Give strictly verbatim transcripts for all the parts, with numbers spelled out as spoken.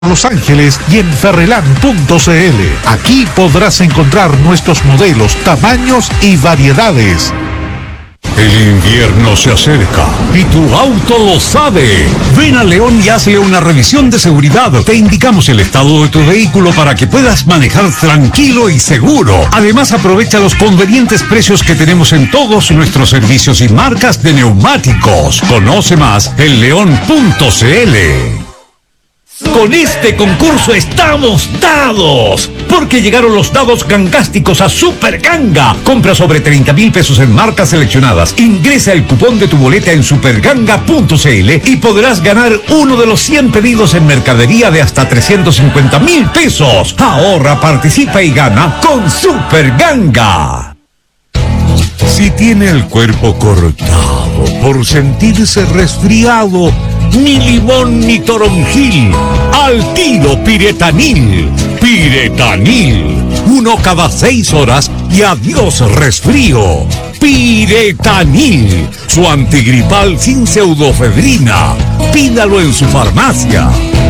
Los Ángeles y en ferreland punto c l. Aquí podrás encontrar nuestros modelos, tamaños y variedades. El invierno se acerca y tu auto lo sabe. Ven a León y hazle una revisión de seguridad. Te indicamos el estado de tu vehículo para que puedas manejar tranquilo y seguro. Además, aprovecha los convenientes precios que tenemos en todos nuestros servicios y marcas de neumáticos. Conoce más en león punto c l. Con este concurso estamos dados, porque llegaron los dados gangásticos a Super Ganga. Compra sobre treinta mil pesos en marcas seleccionadas. Ingresa el cupón de tu boleta en superganga punto c l y podrás ganar uno de los cien pedidos en mercadería de hasta trescientos cincuenta mil pesos. Ahorra, participa y gana con Super Ganga. Si tiene el cuerpo cortado por sentirse resfriado, ni limón ni toronjil, al tiro Piretanil. Piretanil, uno cada seis horas y adiós resfrío. Piretanil, su antigripal sin pseudofebrina. Pídalo en su farmacia.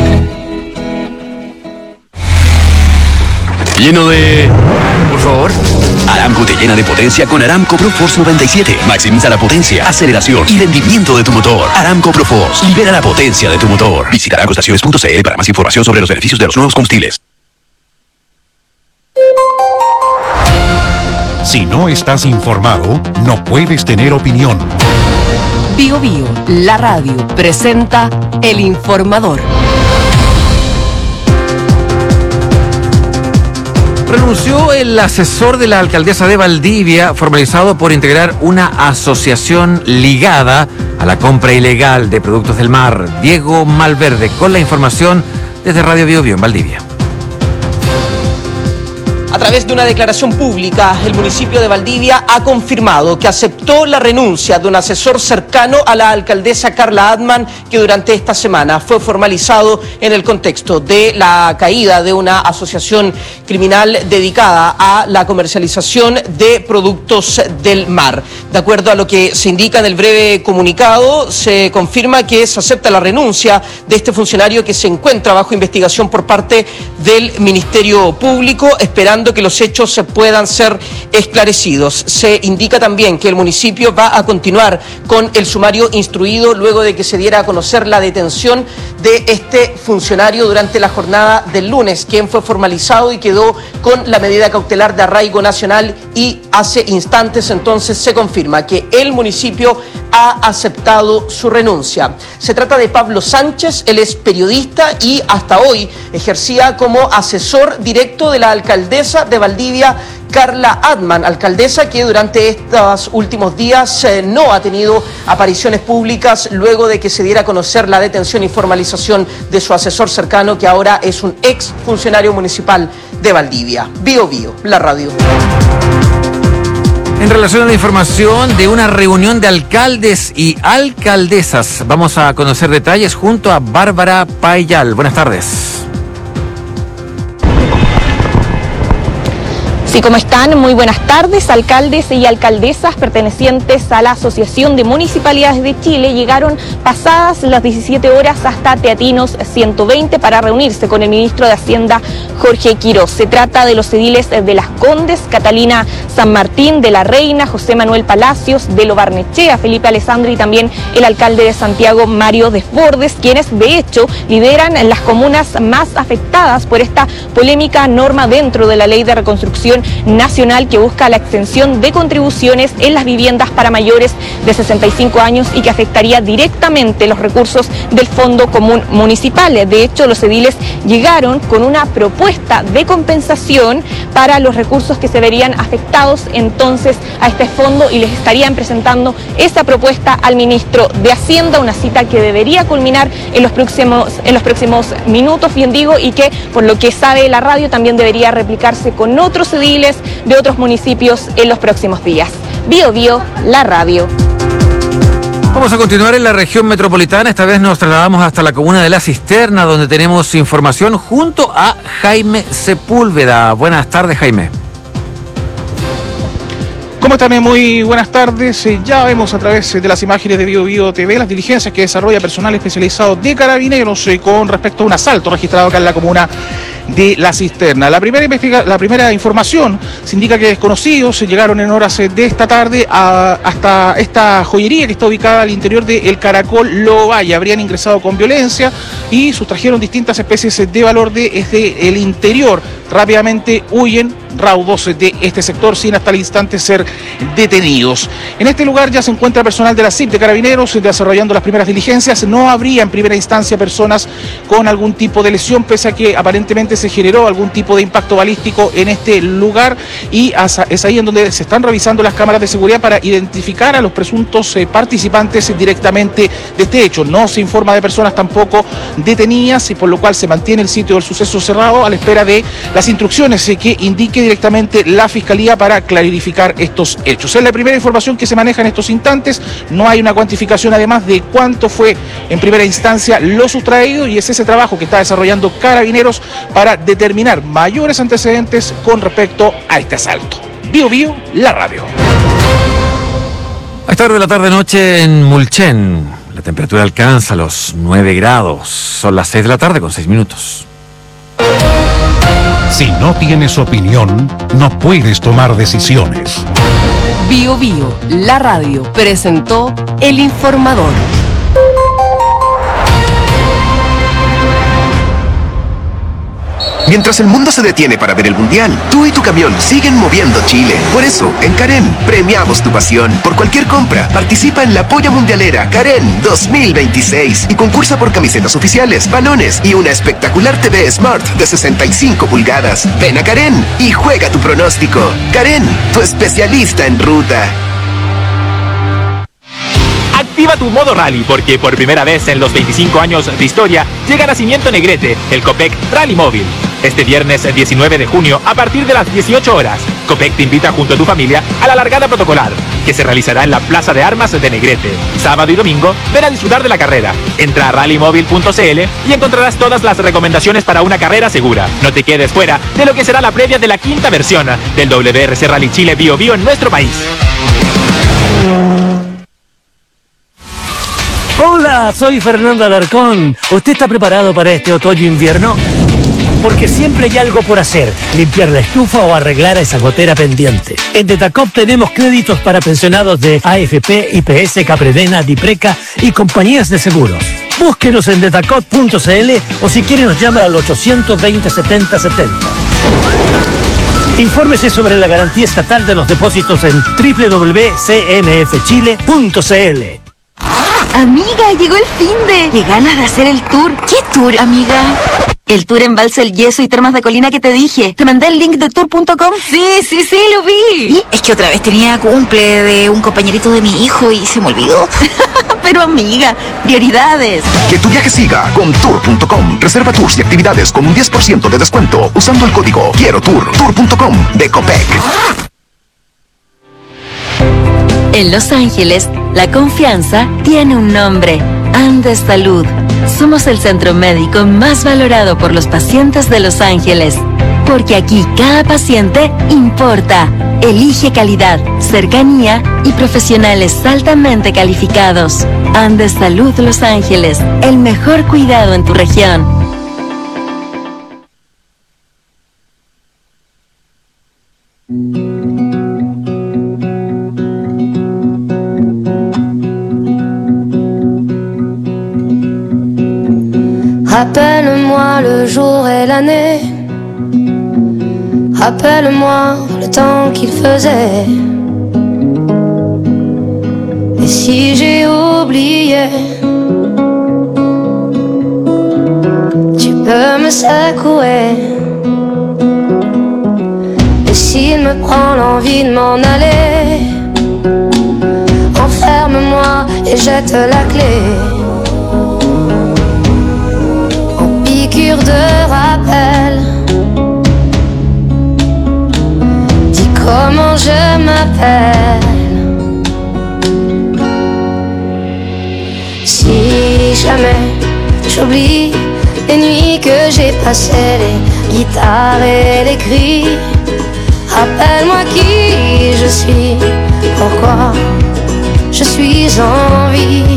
Lleno de... Por favor. Aramco te llena de potencia con Aramco ProForce noventa y siete. Maximiza la potencia, aceleración y rendimiento de tu motor. Aramco ProForce libera la potencia de tu motor. Visita aramco estaciones punto c l para más información sobre los beneficios de los nuevos combustibles. Si no estás informado, no puedes tener opinión. Bio Bio, la radio, presenta El Informador. Renunció el asesor de la alcaldesa de Valdivia, formalizado por integrar una asociación ligada a la compra ilegal de productos del mar. Diego Malverde, con la información desde Radio Bio Bio en Valdivia. A través de una declaración pública, el municipio de Valdivia ha confirmado que aceptó la renuncia de un asesor cercano a la alcaldesa Carla Adman, que durante esta semana fue formalizado en el contexto de la caída de una asociación criminal dedicada a la comercialización de productos del mar. De acuerdo a lo que se indica en el breve comunicado, se confirma que se acepta la renuncia de este funcionario que se encuentra bajo investigación por parte del Ministerio Público, esperando que los hechos se puedan ser esclarecidos. Se indica también que el municipio va a continuar con el sumario instruido luego de que se diera a conocer la detención de este funcionario durante la jornada del lunes, quien fue formalizado y quedó con la medida cautelar de arraigo nacional, y hace instantes entonces se confirma que el municipio ha aceptado su renuncia. Se trata de Pablo Sánchez, él es periodista y hasta hoy ejercía como asesor directo de la alcaldesa de Valdivia, Carla Adman, alcaldesa que durante estos últimos días eh, no ha tenido apariciones públicas luego de que se diera a conocer la detención y formalización de su asesor cercano, que ahora es un ex funcionario municipal de Valdivia. Bio Bio, la radio. En relación a la información de una reunión de alcaldes y alcaldesas, vamos a conocer detalles junto a Bárbara Payal. Buenas tardes. Sí, ¿cómo están? Muy buenas tardes. Alcaldes y alcaldesas pertenecientes a la Asociación de Municipalidades de Chile llegaron pasadas las diecisiete horas hasta Teatinos ciento veinte para reunirse con el ministro de Hacienda, Jorge Quiroz. Se trata de los ediles de Las Condes, Catalina San Martín, de la Reina, José Manuel Palacios, de Lo Barnechea, Felipe Alessandri, y también el alcalde de Santiago, Mario Desbordes, quienes de hecho lideran las comunas más afectadas por esta polémica norma dentro de la Ley de Reconstrucción Nacional, que busca la exención de contribuciones en las viviendas para mayores de sesenta y cinco años y que afectaría directamente los recursos del Fondo Común Municipal. De hecho, los ediles llegaron con una propuesta de compensación para los recursos que se verían afectados entonces a este fondo, y les estarían presentando esa propuesta al ministro de Hacienda, una cita que debería culminar en los próximos, en los próximos minutos, bien digo, y que por lo que sabe la radio también debería replicarse con otros ediles de otros municipios en los próximos días. Bio Bio, la radio. Vamos a continuar en la región metropolitana. Esta vez nos trasladamos hasta la comuna de La Cisterna, donde tenemos información junto a Jaime Sepúlveda. Buenas tardes, Jaime. ¿Cómo están? Muy buenas tardes. Ya vemos a través de las imágenes de Bio Bio T V las diligencias que desarrolla personal especializado de Carabineros con respecto a un asalto registrado acá en la comuna de La Cisterna. La primera, investiga la primera información se indica que desconocidos llegaron en horas de esta tarde a, hasta esta joyería que está ubicada al interior del Caracol Lovalle. Habrían ingresado con violencia y sustrajeron distintas especies de valor desde el interior. Rápidamente huyen raudos de este sector sin hasta el instante ser detenidos. En este lugar ya se encuentra personal de la C I P de Carabineros desarrollando las primeras diligencias. No habría en primera instancia personas con algún tipo de lesión, pese a que aparentemente se generó algún tipo de impacto balístico en este lugar, y es ahí en donde se están revisando las cámaras de seguridad para identificar a los presuntos participantes directamente de este hecho. No se informa de personas tampoco detenidas, y por lo cual se mantiene el sitio del suceso cerrado a la espera de las instrucciones que indique directamente la Fiscalía para clarificar estos hechos. Es la primera información que se maneja en estos instantes. No hay una cuantificación además de cuánto fue en primera instancia lo sustraído, y es ese trabajo que está desarrollando Carabineros para determinar mayores antecedentes con respecto a este asalto. Bio Bio, la radio. A esta hora de la tarde-noche en Mulchen, la temperatura alcanza los nueve grados. Son las seis de la tarde con seis minutos. Si no tienes opinión, no puedes tomar decisiones. Bio Bio, la radio, presentó El Informador. Mientras el mundo se detiene para ver el mundial, tú y tu camión siguen moviendo Chile. Por eso, en Karen, premiamos tu pasión. Por cualquier compra, participa en la Polla Mundialera Karen dos mil veintiséis y concursa por camisetas oficiales, balones y una espectacular T V Smart de sesenta y cinco pulgadas. Ven a Karen y juega tu pronóstico. Karen, tu especialista en ruta. Activa tu modo rally, porque por primera vez en los veinticinco años de historia llega Nacimiento Negrete, el Copec Rally Móvil. Este viernes diecinueve de junio, a partir de las dieciocho horas, Copec te invita junto a tu familia a la largada protocolar, que se realizará en la Plaza de Armas de Negrete. Sábado y domingo, ven a disfrutar de la carrera. Entra a rally móvil punto c l y encontrarás todas las recomendaciones para una carrera segura. No te quedes fuera de lo que será la previa de la quinta versión del W R C Rally Chile Bio Bio en nuestro país. Hola, soy Fernando Alarcón. ¿Usted está preparado para este otoño-invierno? Porque siempre hay algo por hacer, limpiar la estufa o arreglar esa gotera pendiente. En Detacop tenemos créditos para pensionados de A F P, I P S, Capredena, Dipreca y compañías de seguros. Búsquenos en detacop punto c l o si quiere nos llama al ochocientos veinte, setenta setenta. Infórmese sobre la garantía estatal de los depósitos en doble u doble u doble u punto c n f chile punto c l. Amiga, llegó el finde. Qué ganas de hacer el tour. ¿Qué tour, amiga? El tour en Balsa El Yeso y Termas de Colina que te dije. ¿Te mandé el link de tour punto com? Sí, sí, sí, lo vi. ¿Y? Es que otra vez tenía cumple de un compañerito de mi hijo y se me olvidó. Pero amiga, prioridades. Que tu viaje siga con tour punto com. Reserva tours y actividades con un diez por ciento de descuento usando el código Quiero Tour. tour punto com de Copec. En Los Ángeles, la confianza tiene un nombre: Andes Salud. Somos el centro médico más valorado por los pacientes de Los Ángeles, porque aquí cada paciente importa. Elige calidad, cercanía y profesionales altamente calificados. Andes Salud Los Ángeles, el mejor cuidado en tu región. Rappelle-moi le jour et l'année. Rappelle-moi le temps qu'il faisait. Et si j'ai oublié, tu peux me secouer. Et s'il me prend l'envie de m'en aller, enferme-moi et jette la clé. De rappel, dis comment je m'appelle. Si jamais j'oublie les nuits que j'ai passées, les guitares et les cris, Rappelle-moi qui je suis, pourquoi je suis en vie.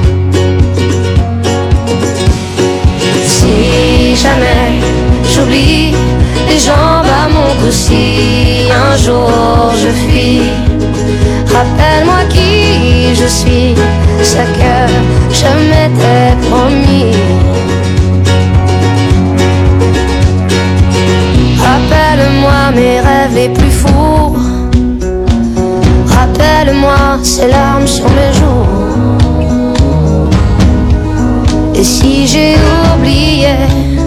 Si jamais j'oublie les jambes à mon cou, si un jour je fuis, rappelle-moi qui je suis, ce que je m'étais promis. Rappelle-moi mes rêves les plus fous, rappelle-moi ces larmes sur mes joues. Et si j'ai oublié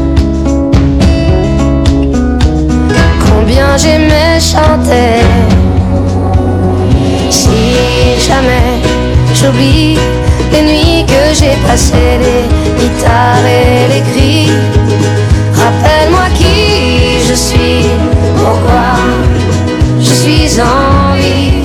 combien j'aimais chanter, si jamais j'oublie les nuits que j'ai passées, les guitares et les cris, rappelle-moi qui je suis, pourquoi je suis en vie.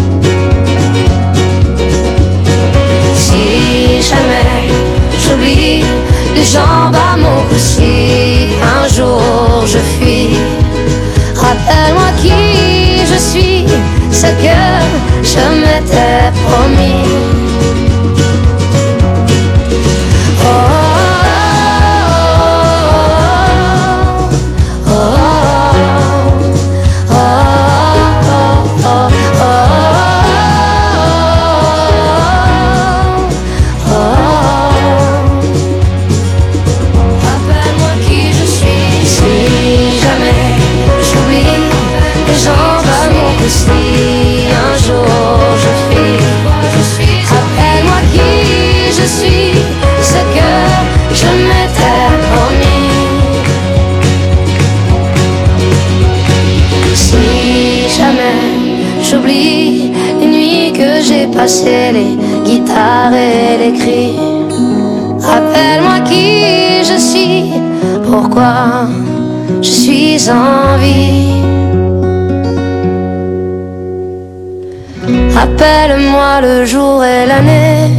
Si jamais j'oublie les jambes à mon cou, si un jour je fuis, rappelle-moi qui je suis, ce que je m'étais promis. Oh, passer les guitares et les cris, rappelle-moi qui je suis, pourquoi je suis en vie. Rappelle-moi le jour et l'année.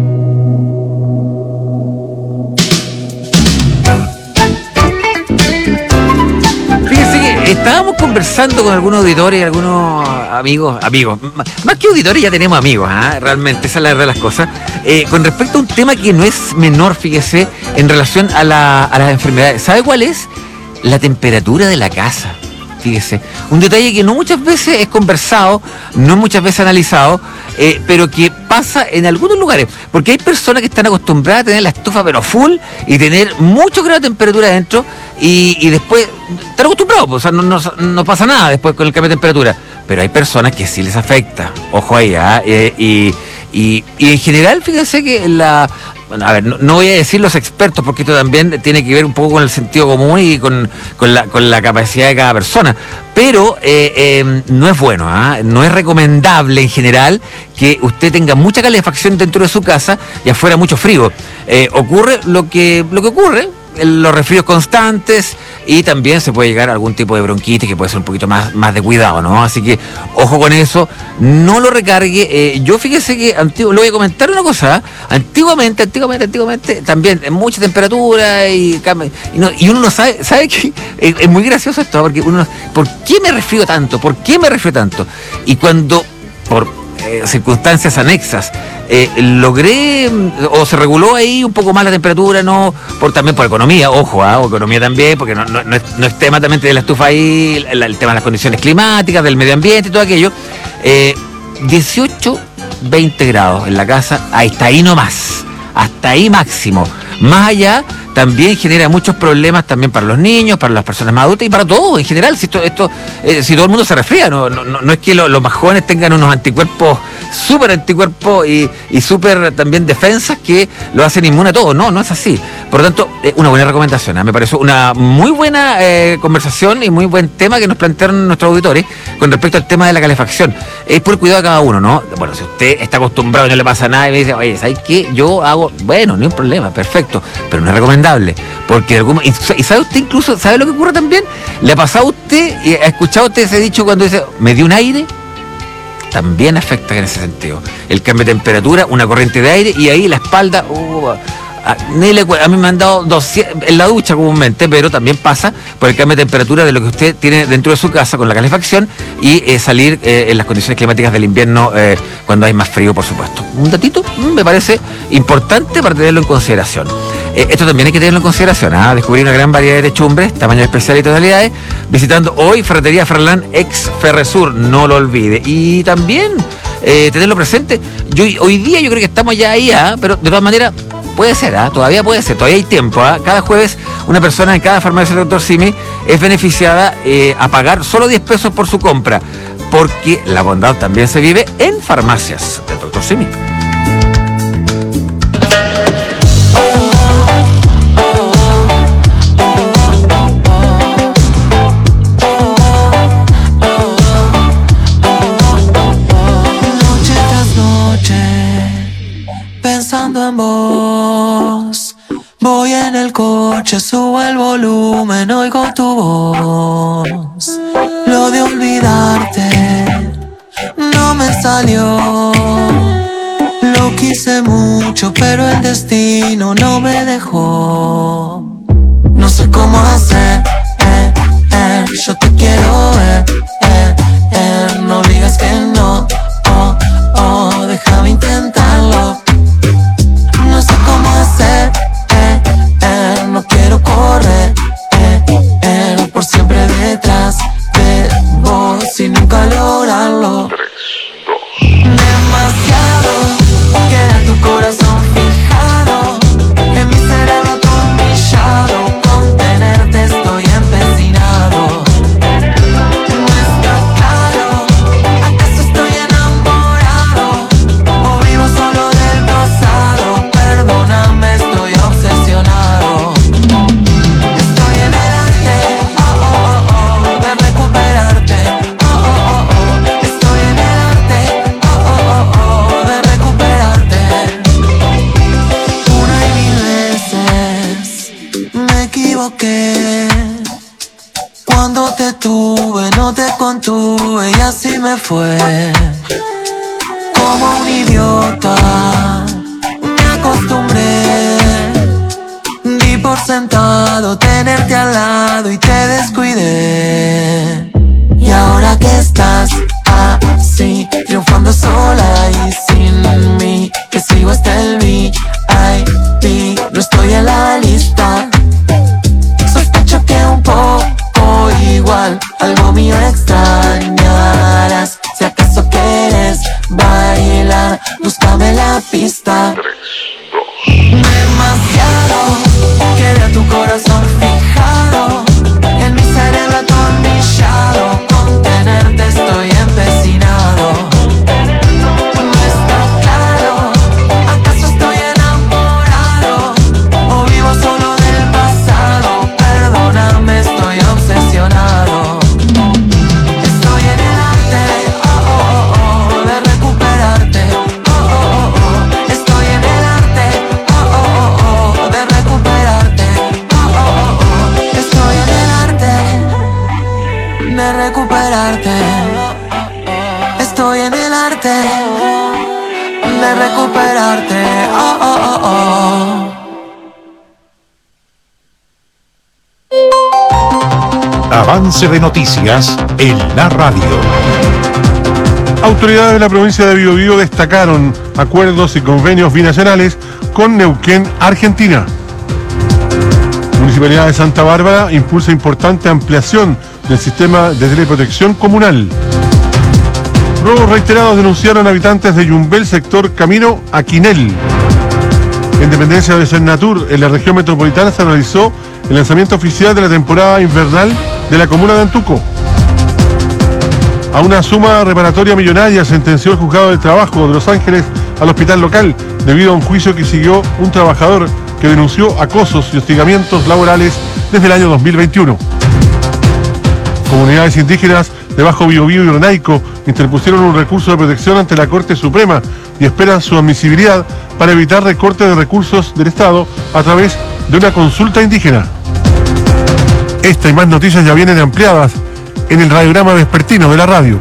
Estábamos conversando con algunos auditores y algunos amigos, amigos, más que auditores ya tenemos amigos, ¿eh? Realmente, esa es la verdad de las cosas, eh, con respecto a un tema que no es menor, fíjese, en relación a, la, a las enfermedades. ¿Sabe cuál es? La temperatura de la casa, fíjese. Un detalle que no muchas veces es conversado, no muchas veces analizado, eh, pero que pasa en algunos lugares, porque hay personas que están acostumbradas a tener la estufa pero full y tener muchos grados de temperatura adentro y, y después están acostumbrados, pues, o sea, no, no, no pasa nada después con el cambio de temperatura, pero hay personas que sí les afecta, ojo ahí, ¿eh? y, y, y en general fíjense que la... Bueno, a ver, no, no voy a decir los expertos porque esto también tiene que ver un poco con el sentido común y con, con, la, con la capacidad de cada persona, pero eh, eh, no es bueno, ¿eh? No es recomendable en general que usted tenga mucha calefacción dentro de su casa y afuera mucho frío. Eh, ocurre lo que, lo que ocurre, los resfríos constantes y también se puede llegar a algún tipo de bronquitis que puede ser un poquito más, más de cuidado, ¿no? Así que ojo con eso, no lo recargue. Eh, yo fíjese que antiguo, le voy a comentar una cosa, ¿eh? antiguamente, antiguamente, antiguamente, también en mucha temperatura y, y, no, y uno no sabe, sabe que es, es muy gracioso esto, porque uno, ¿por qué me resfrío tanto? ¿Por qué me resfrío tanto? Y cuando, por eh, circunstancias anexas, Eh, logré o se reguló ahí un poco más la temperatura, no por también por economía, ojo, ¿eh? o economía también, porque no, no, no, es, no es tema también de la estufa ahí, el, el tema de las condiciones climáticas, del medio ambiente y todo aquello. eh, dieciocho, veinte grados en la casa, ahí está, ahí nomás, hasta ahí máximo. Más allá también genera muchos problemas también para los niños, para las personas más adultas y para todos en general. Si esto, esto eh, si todo el mundo se resfría, no, no, no es que lo, los más jóvenes tengan unos anticuerpos, súper anticuerpos y, y súper también defensas que lo hacen inmune a todo. No, no es así. Por lo tanto, eh, una buena recomendación, ¿eh? Me pareció una muy buena eh, conversación y muy buen tema que nos plantearon nuestros auditores con respecto al tema de la calefacción. Es por cuidado de cada uno, ¿no? Bueno, si usted está acostumbrado y no le pasa nada y me dice, oye, ¿sabes qué? Yo hago, bueno, no hay un problema, perfecto, pero no es recomendable, porque algún, y, y sabe usted incluso, ¿sabe lo que ocurre también? ¿Le ha pasado a usted, y ha escuchado usted ese dicho cuando dice, me dio un aire? También afecta en ese sentido. El cambio de temperatura, una corriente de aire y ahí la espalda, uh, A, ni le, a mí me han dado doscientos en la ducha comúnmente, pero también pasa por el cambio de temperatura de lo que usted tiene dentro de su casa con la calefacción y eh, salir eh, en las condiciones climáticas del invierno eh, cuando hay más frío, por supuesto. Un datito mm, me parece importante para tenerlo en consideración. Eh, esto también hay que tenerlo en consideración, ¿ah? Descubrir una gran variedad de techumbres, tamaños especiales y tonalidades, visitando hoy Ferretería Ferlán ex Ferresur, no lo olvide. Y también eh, tenerlo presente. Yo, hoy día yo creo que estamos ya ahí, ¿ah? Pero de todas maneras puede ser, ¿ah? Todavía puede ser, todavía hay tiempo, ¿ah? Cada jueves una persona en cada farmacia del doctor Simi es beneficiada eh, a pagar solo diez pesos por su compra, porque la bondad también se vive en farmacias del doctor Simi. Pensando en vos, voy en el coche, subo el volumen, oigo tu voz. Lo de olvidarte no me salió. Lo quise mucho, pero el destino no me dejó. No sé cómo hacer, eh, eh, yo te quiero, eh, eh, eh, no digas que no, oh, oh, déjame intentarlo. No sé cómo hacer, eh, eh, no quiero correr, eh, eh, por siempre detrás de vos y nunca lograrlo. Demasiado, queda tu corazón fijado, en mi cerebro atornillado, con tenerte estoy empecinado. No está claro, ¿acaso estoy enamorado o vivo solo del pasado? Perdóname, estoy obsesionado. Estoy en el arte, oh, oh, oh, oh, de recuperarte, oh, oh, oh, oh. Estoy en el arte, oh, oh, oh, oh, de recuperarte. Una y mil veces me equivoqué. Cuando te tuve no te contuve y así me fue. Como un idiota me acostumbré, di por sentado tenerte al lado y te descuidé. Y ahora que estás así, triunfando sola y sin mí, que sigo hasta el V I P, no estoy en la lista. Sospecho que un poco igual, algo mío extrañarás. Si acaso quieres bailar, búscame la pista. Demasiado, queda tu corazón fijado, en mi cerebro atornillado, con tenerte estoy empecinado. No está claro, ¿acaso estoy enamorado o vivo solo del pasado? Perdóname, estoy obsesionado. Estoy en el arte, oh, oh, oh, oh, de recuperarte, oh, oh, oh, oh. Estoy en el arte, oh, oh, oh, oh, de recuperarte, oh, oh, oh, oh. Estoy en el arte de recuperarte. Estoy en el arte de recuperarte, oh, oh, oh, oh. Avance de noticias en la radio. Autoridades de la provincia de Biobío destacaron acuerdos y convenios binacionales con Neuquén, Argentina. Municipalidad de Santa Bárbara impulsa importante ampliación del sistema de teleprotección comunal. Robos reiterados denunciaron habitantes de Yumbel, sector Camino Aquinel. En dependencia de Senatur, en la región metropolitana, se realizó el lanzamiento oficial de la temporada invernal de la comuna de Antuco. A una suma reparatoria millonaria sentenció el juzgado de trabajo de Los Ángeles al hospital local, debido a un juicio que siguió un trabajador que denunció acosos y hostigamientos laborales desde el año dos mil veintiuno. Comunidades indígenas de Bajo Biobío y Renaico interpusieron un recurso de protección ante la Corte Suprema y esperan su admisibilidad para evitar recorte de recursos del Estado a través de una consulta indígena. Esta y más noticias ya vienen ampliadas en el radiograma vespertino de la radio.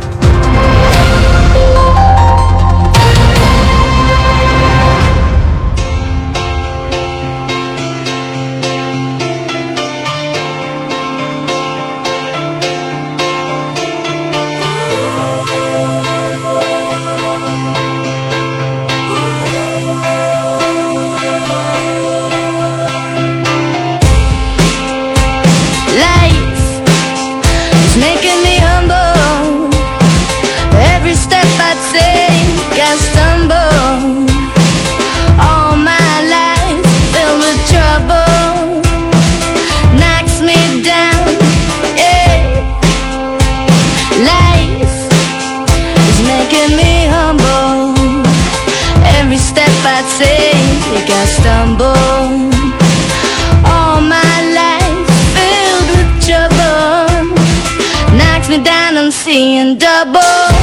seeing double.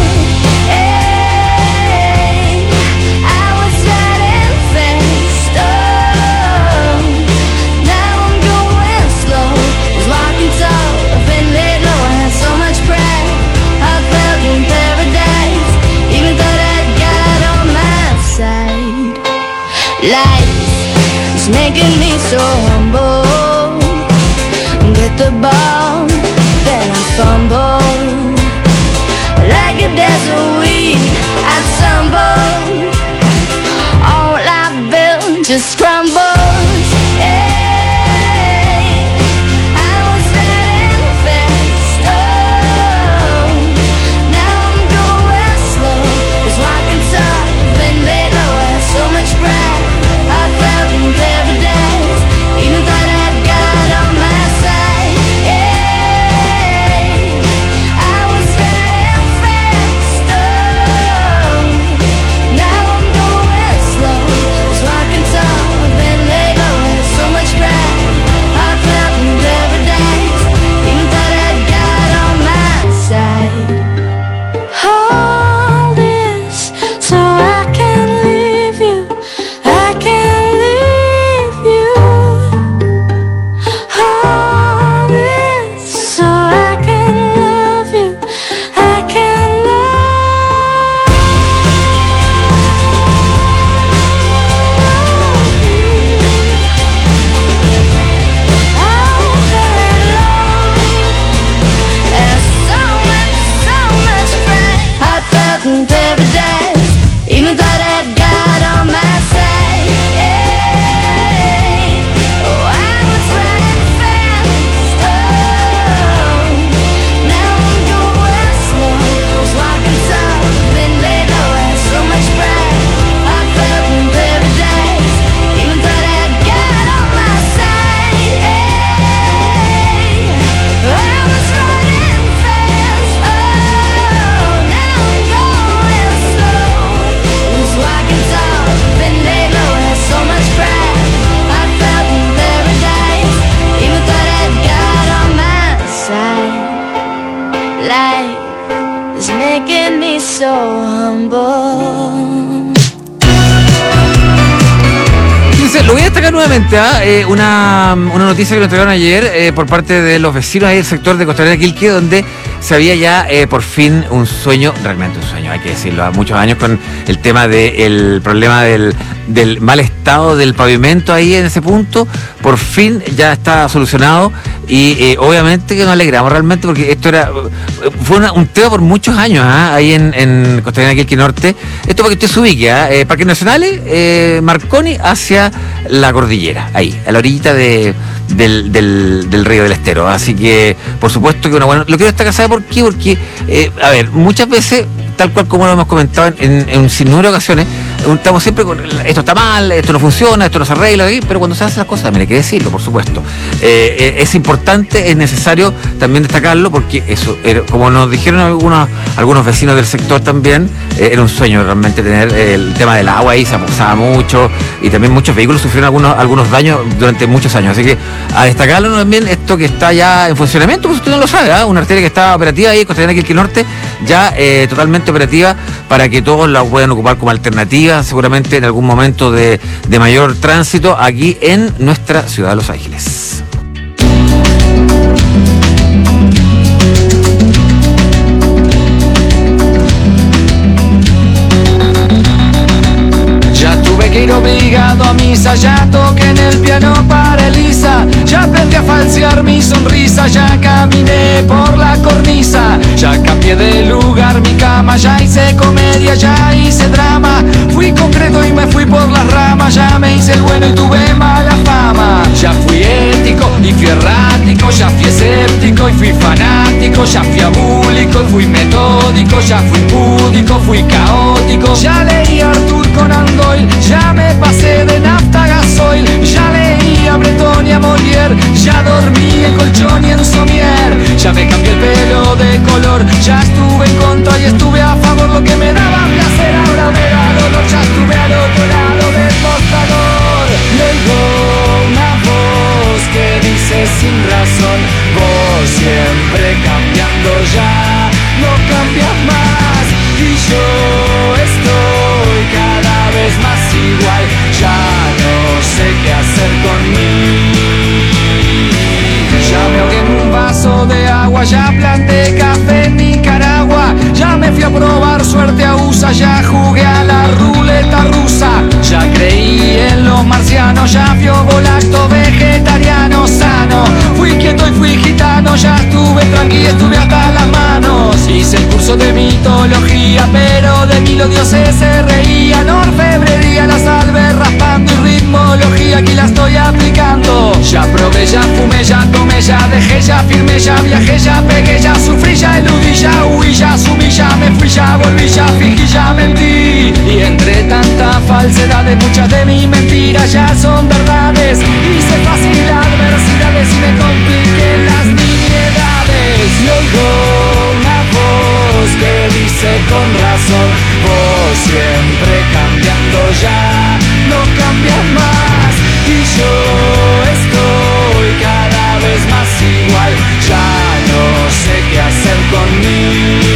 Hey, I was riding fast, oh, now I'm going slow. Was walking tall, I've been laid low. I had so much pride, I felt in paradise. Even thought I'd got on my side. Life is making me so humble. Get the ball, then I fumble. Like a desert weed, I stumble. All I built just crumbles. Hey, I was riding fast, oh, now I'm going slow. Was walking tall, been laid low. I had so much pride, I felt in paradise. Even thought I'd got on my side. Hey, I was riding fast, oh, now I'm going slow. Was walking tall, been laid low. I had so much pride, I felt in paradise. Even thought I'd got on my side. All this so I can leave you, I can leave you. All this so I can love you, I can love you. All day long, there's so much, so much pride. I felt in paradise, even thought I'd got on my side. Hey, oh, I was running fast, oh, now I'm going slow. Was walking tall, been laid low. I had so much pride, I felt in paradise. Even thought I'd got on my side. Hey, I was running fast, oh, now I'm going slow. Was walking tall, been laid low. I had so much pride, I felt in paradise. Even thought I'd got on my side. Life is making me so humble. Fíjense, lo voy a destacar nuevamente, ¿ah? eh, una, una noticia que nos entregaron ayer eh, por parte de los vecinos ahí del sector de Costanera Quilque, donde se había ya eh, por fin un sueño, realmente un sueño, hay que decirlo, a muchos años con el tema del problema del, del mal estado del pavimento ahí en ese punto. Por fin ya está solucionado y eh, obviamente que nos alegramos realmente porque esto era fue una, un tema por muchos años, ¿ah? Ahí en, en Costanera Quilque Norte. Esto para que usted se ubique, ¿ah? eh, Parques Nacionales, eh, Marconi hacia la cordillera, ahí, a la orillita de, del, del, del río del Estero. Así que, por supuesto que una buena... Lo quiero destacar, ¿sabe por qué? Porque, eh, a ver, muchas veces, tal cual como lo hemos comentado en, en un sinnúmero de ocasiones, estamos siempre con esto está mal, esto no funciona, esto no se arregla, pero cuando se hacen las cosas también hay que decirlo, por supuesto. Eh, es importante, es necesario también destacarlo porque eso, era, como nos dijeron algunos, algunos vecinos del sector también, eh, era un sueño realmente tener el tema del agua ahí, se abusaba mucho y también muchos vehículos sufrieron algunos, algunos daños durante muchos años. Así que a destacarlo también esto que está ya en funcionamiento, pues usted no lo sabe, ¿eh? Una arteria que está operativa ahí en Costanera Quilque Norte, ya eh, totalmente operativa para que todos la puedan ocupar como alternativa seguramente en algún momento de, de mayor tránsito aquí en nuestra ciudad de Los Ángeles. Ya tuve que ir obligado a misa, ya toqué en el piano para Elisa, ya aprendí a falsear mi sonrisa, ya caminé por la cornisa, ya cambié de lugar mi cama, ya hice comedia, ya hice drama, fui concreto y me fui por las ramas, ya me hice el bueno y tuve mala fama, ya fui ético y fui errático, ya fui escéptico y fui fanático, ya fui abúlico y fui metódico, ya fui púdico, fui caótico, ya leí a Arthur Conan Doyle, ya me pasé de nafta a gasoil, ya leí a Breton y a Molière, ya dormí en colchón y en somier, ya me cambié el pelo de color, ya estuve en contra y estuve a favor, lo que me daba placer ahora me da dolor, ya estuve al otro lado del mostrador, le oigo una voz que dice sin razón, vos siempre cambiando ya, no agua, ya planté café en Nicaragua, ya me fui a probar suerte a U S A, ya jugué a la ruleta rusa, ya creí en los marcianos, ya fui volacto vegetariano sano, fui quieto y fui gitano, ya estuve tranquilo, estuve hasta las manos, hice el curso de mitología, pero de mí los dioses se reían, orfebrería, la salve raspando y ritmología, aquí la estoy aplicando, ya probé, ya fumé, ya tomé, ya dejé, ya firmé, ya viajé, ya pegué, ya sufrí, ya eludí, ya huí, ya asumí, ya me fui, ya volví, ya fingí, ya mentí, y entre tanta falsedad de muchas de mis mentiras ya son verdades, hice fácil adversidades y me compliqué las nimiedades, y oigo una voz que dice con razón, vos siempre cambiando ya, no cambias más, y yo estoy cada vez más igual, ya no sé qué hacer conmigo.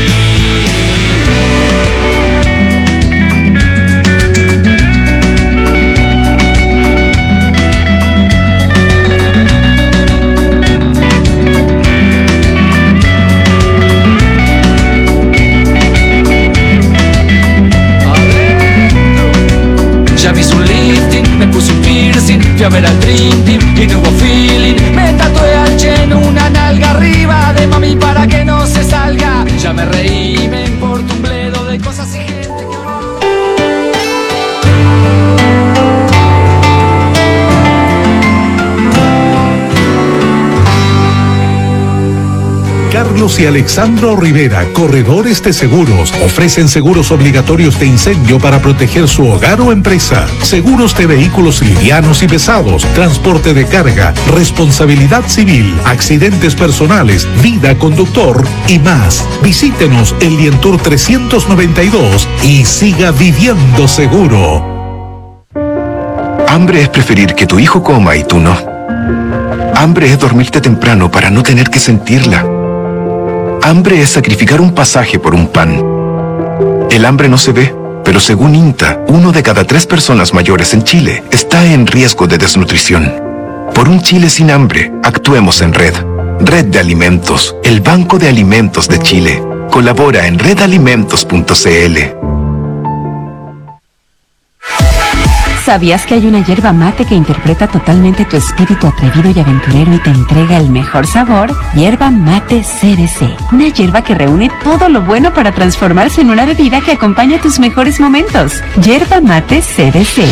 Ya me hice un lifting, me puse un piercing, fui a ver al Dream Team y no hubo feeling. Me tatué al Chen una nalga arriba de mami para que no se salga. Ya me reí, me importa un bledo de cosas y gente que... Carlos y Alexandro Rivera, corredores de seguros, ofrecen seguros obligatorios de incendio para proteger su hogar o empresa, seguros de vehículos livianos y pesados, transporte de carga, responsabilidad civil, accidentes personales, vida conductor y más. Visítenos en Lientour trescientos noventa y dos y siga viviendo seguro. Hambre es preferir que tu hijo coma y tú no. Hambre es dormirte temprano para no tener que sentirla. Hambre es sacrificar un pasaje por un pan. El hambre no se ve, pero según INTA, uno de cada tres personas mayores en Chile está en riesgo de desnutrición. Por un Chile sin hambre, actuemos en Red. Red de Alimentos, el Banco de Alimentos de Chile. Colabora en red alimentos punto c l. ¿Sabías que hay una hierba mate que interpreta totalmente tu espíritu atrevido y aventurero y te entrega el mejor sabor? Hierba Mate C D C. Una hierba que reúne todo lo bueno para transformarse en una bebida que acompaña tus mejores momentos. Hierba Mate C D C.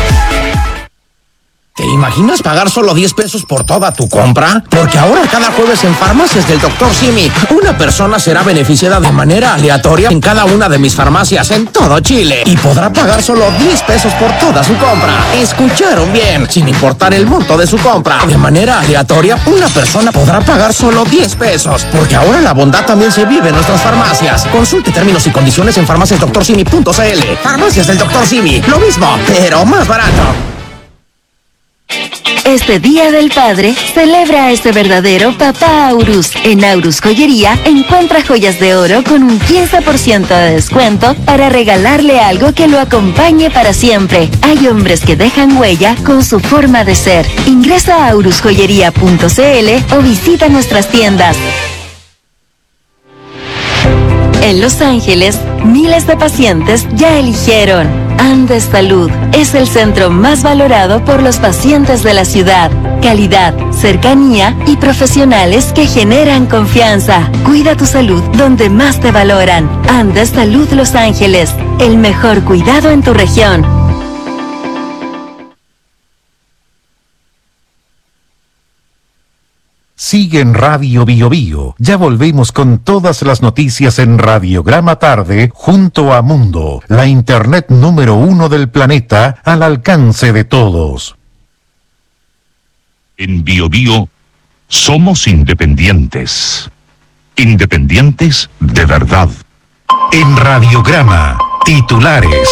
¿Te imaginas pagar solo diez pesos por toda tu compra? Porque ahora cada jueves en Farmacias del doctor Simi, una persona será beneficiada de manera aleatoria en cada una de mis farmacias en todo Chile y podrá pagar solo diez pesos por toda su compra. ¿Escucharon bien? Sin importar el monto de su compra. De manera aleatoria, una persona podrá pagar solo diez pesos. Porque ahora la bondad también se vive en nuestras farmacias. Consulte términos y condiciones en farmacias doctor simi punto c l. Farmacias del doctor Simi, lo mismo, pero más barato. Este Día del Padre, celebra a este verdadero papá Aurus. En Aurus Joyería, encuentra joyas de oro con un quince por ciento de descuento para regalarle algo que lo acompañe para siempre. Hay hombres que dejan huella con su forma de ser. Ingresa a aurus joyería punto c l o visita nuestras tiendas. En Los Ángeles, miles de pacientes ya eligieron Andes Salud. Es el centro más valorado por los pacientes de la ciudad. Calidad, cercanía y profesionales que generan confianza. Cuida tu salud donde más te valoran. Andes Salud Los Ángeles, el mejor cuidado en tu región. Sigue en Radio Bio Bio. Ya volvemos con todas las noticias en Radiograma Tarde junto a Mundo, la internet número uno del planeta al alcance de todos. En Bio Bio somos independientes. Independientes de verdad. En Radiograma, titulares.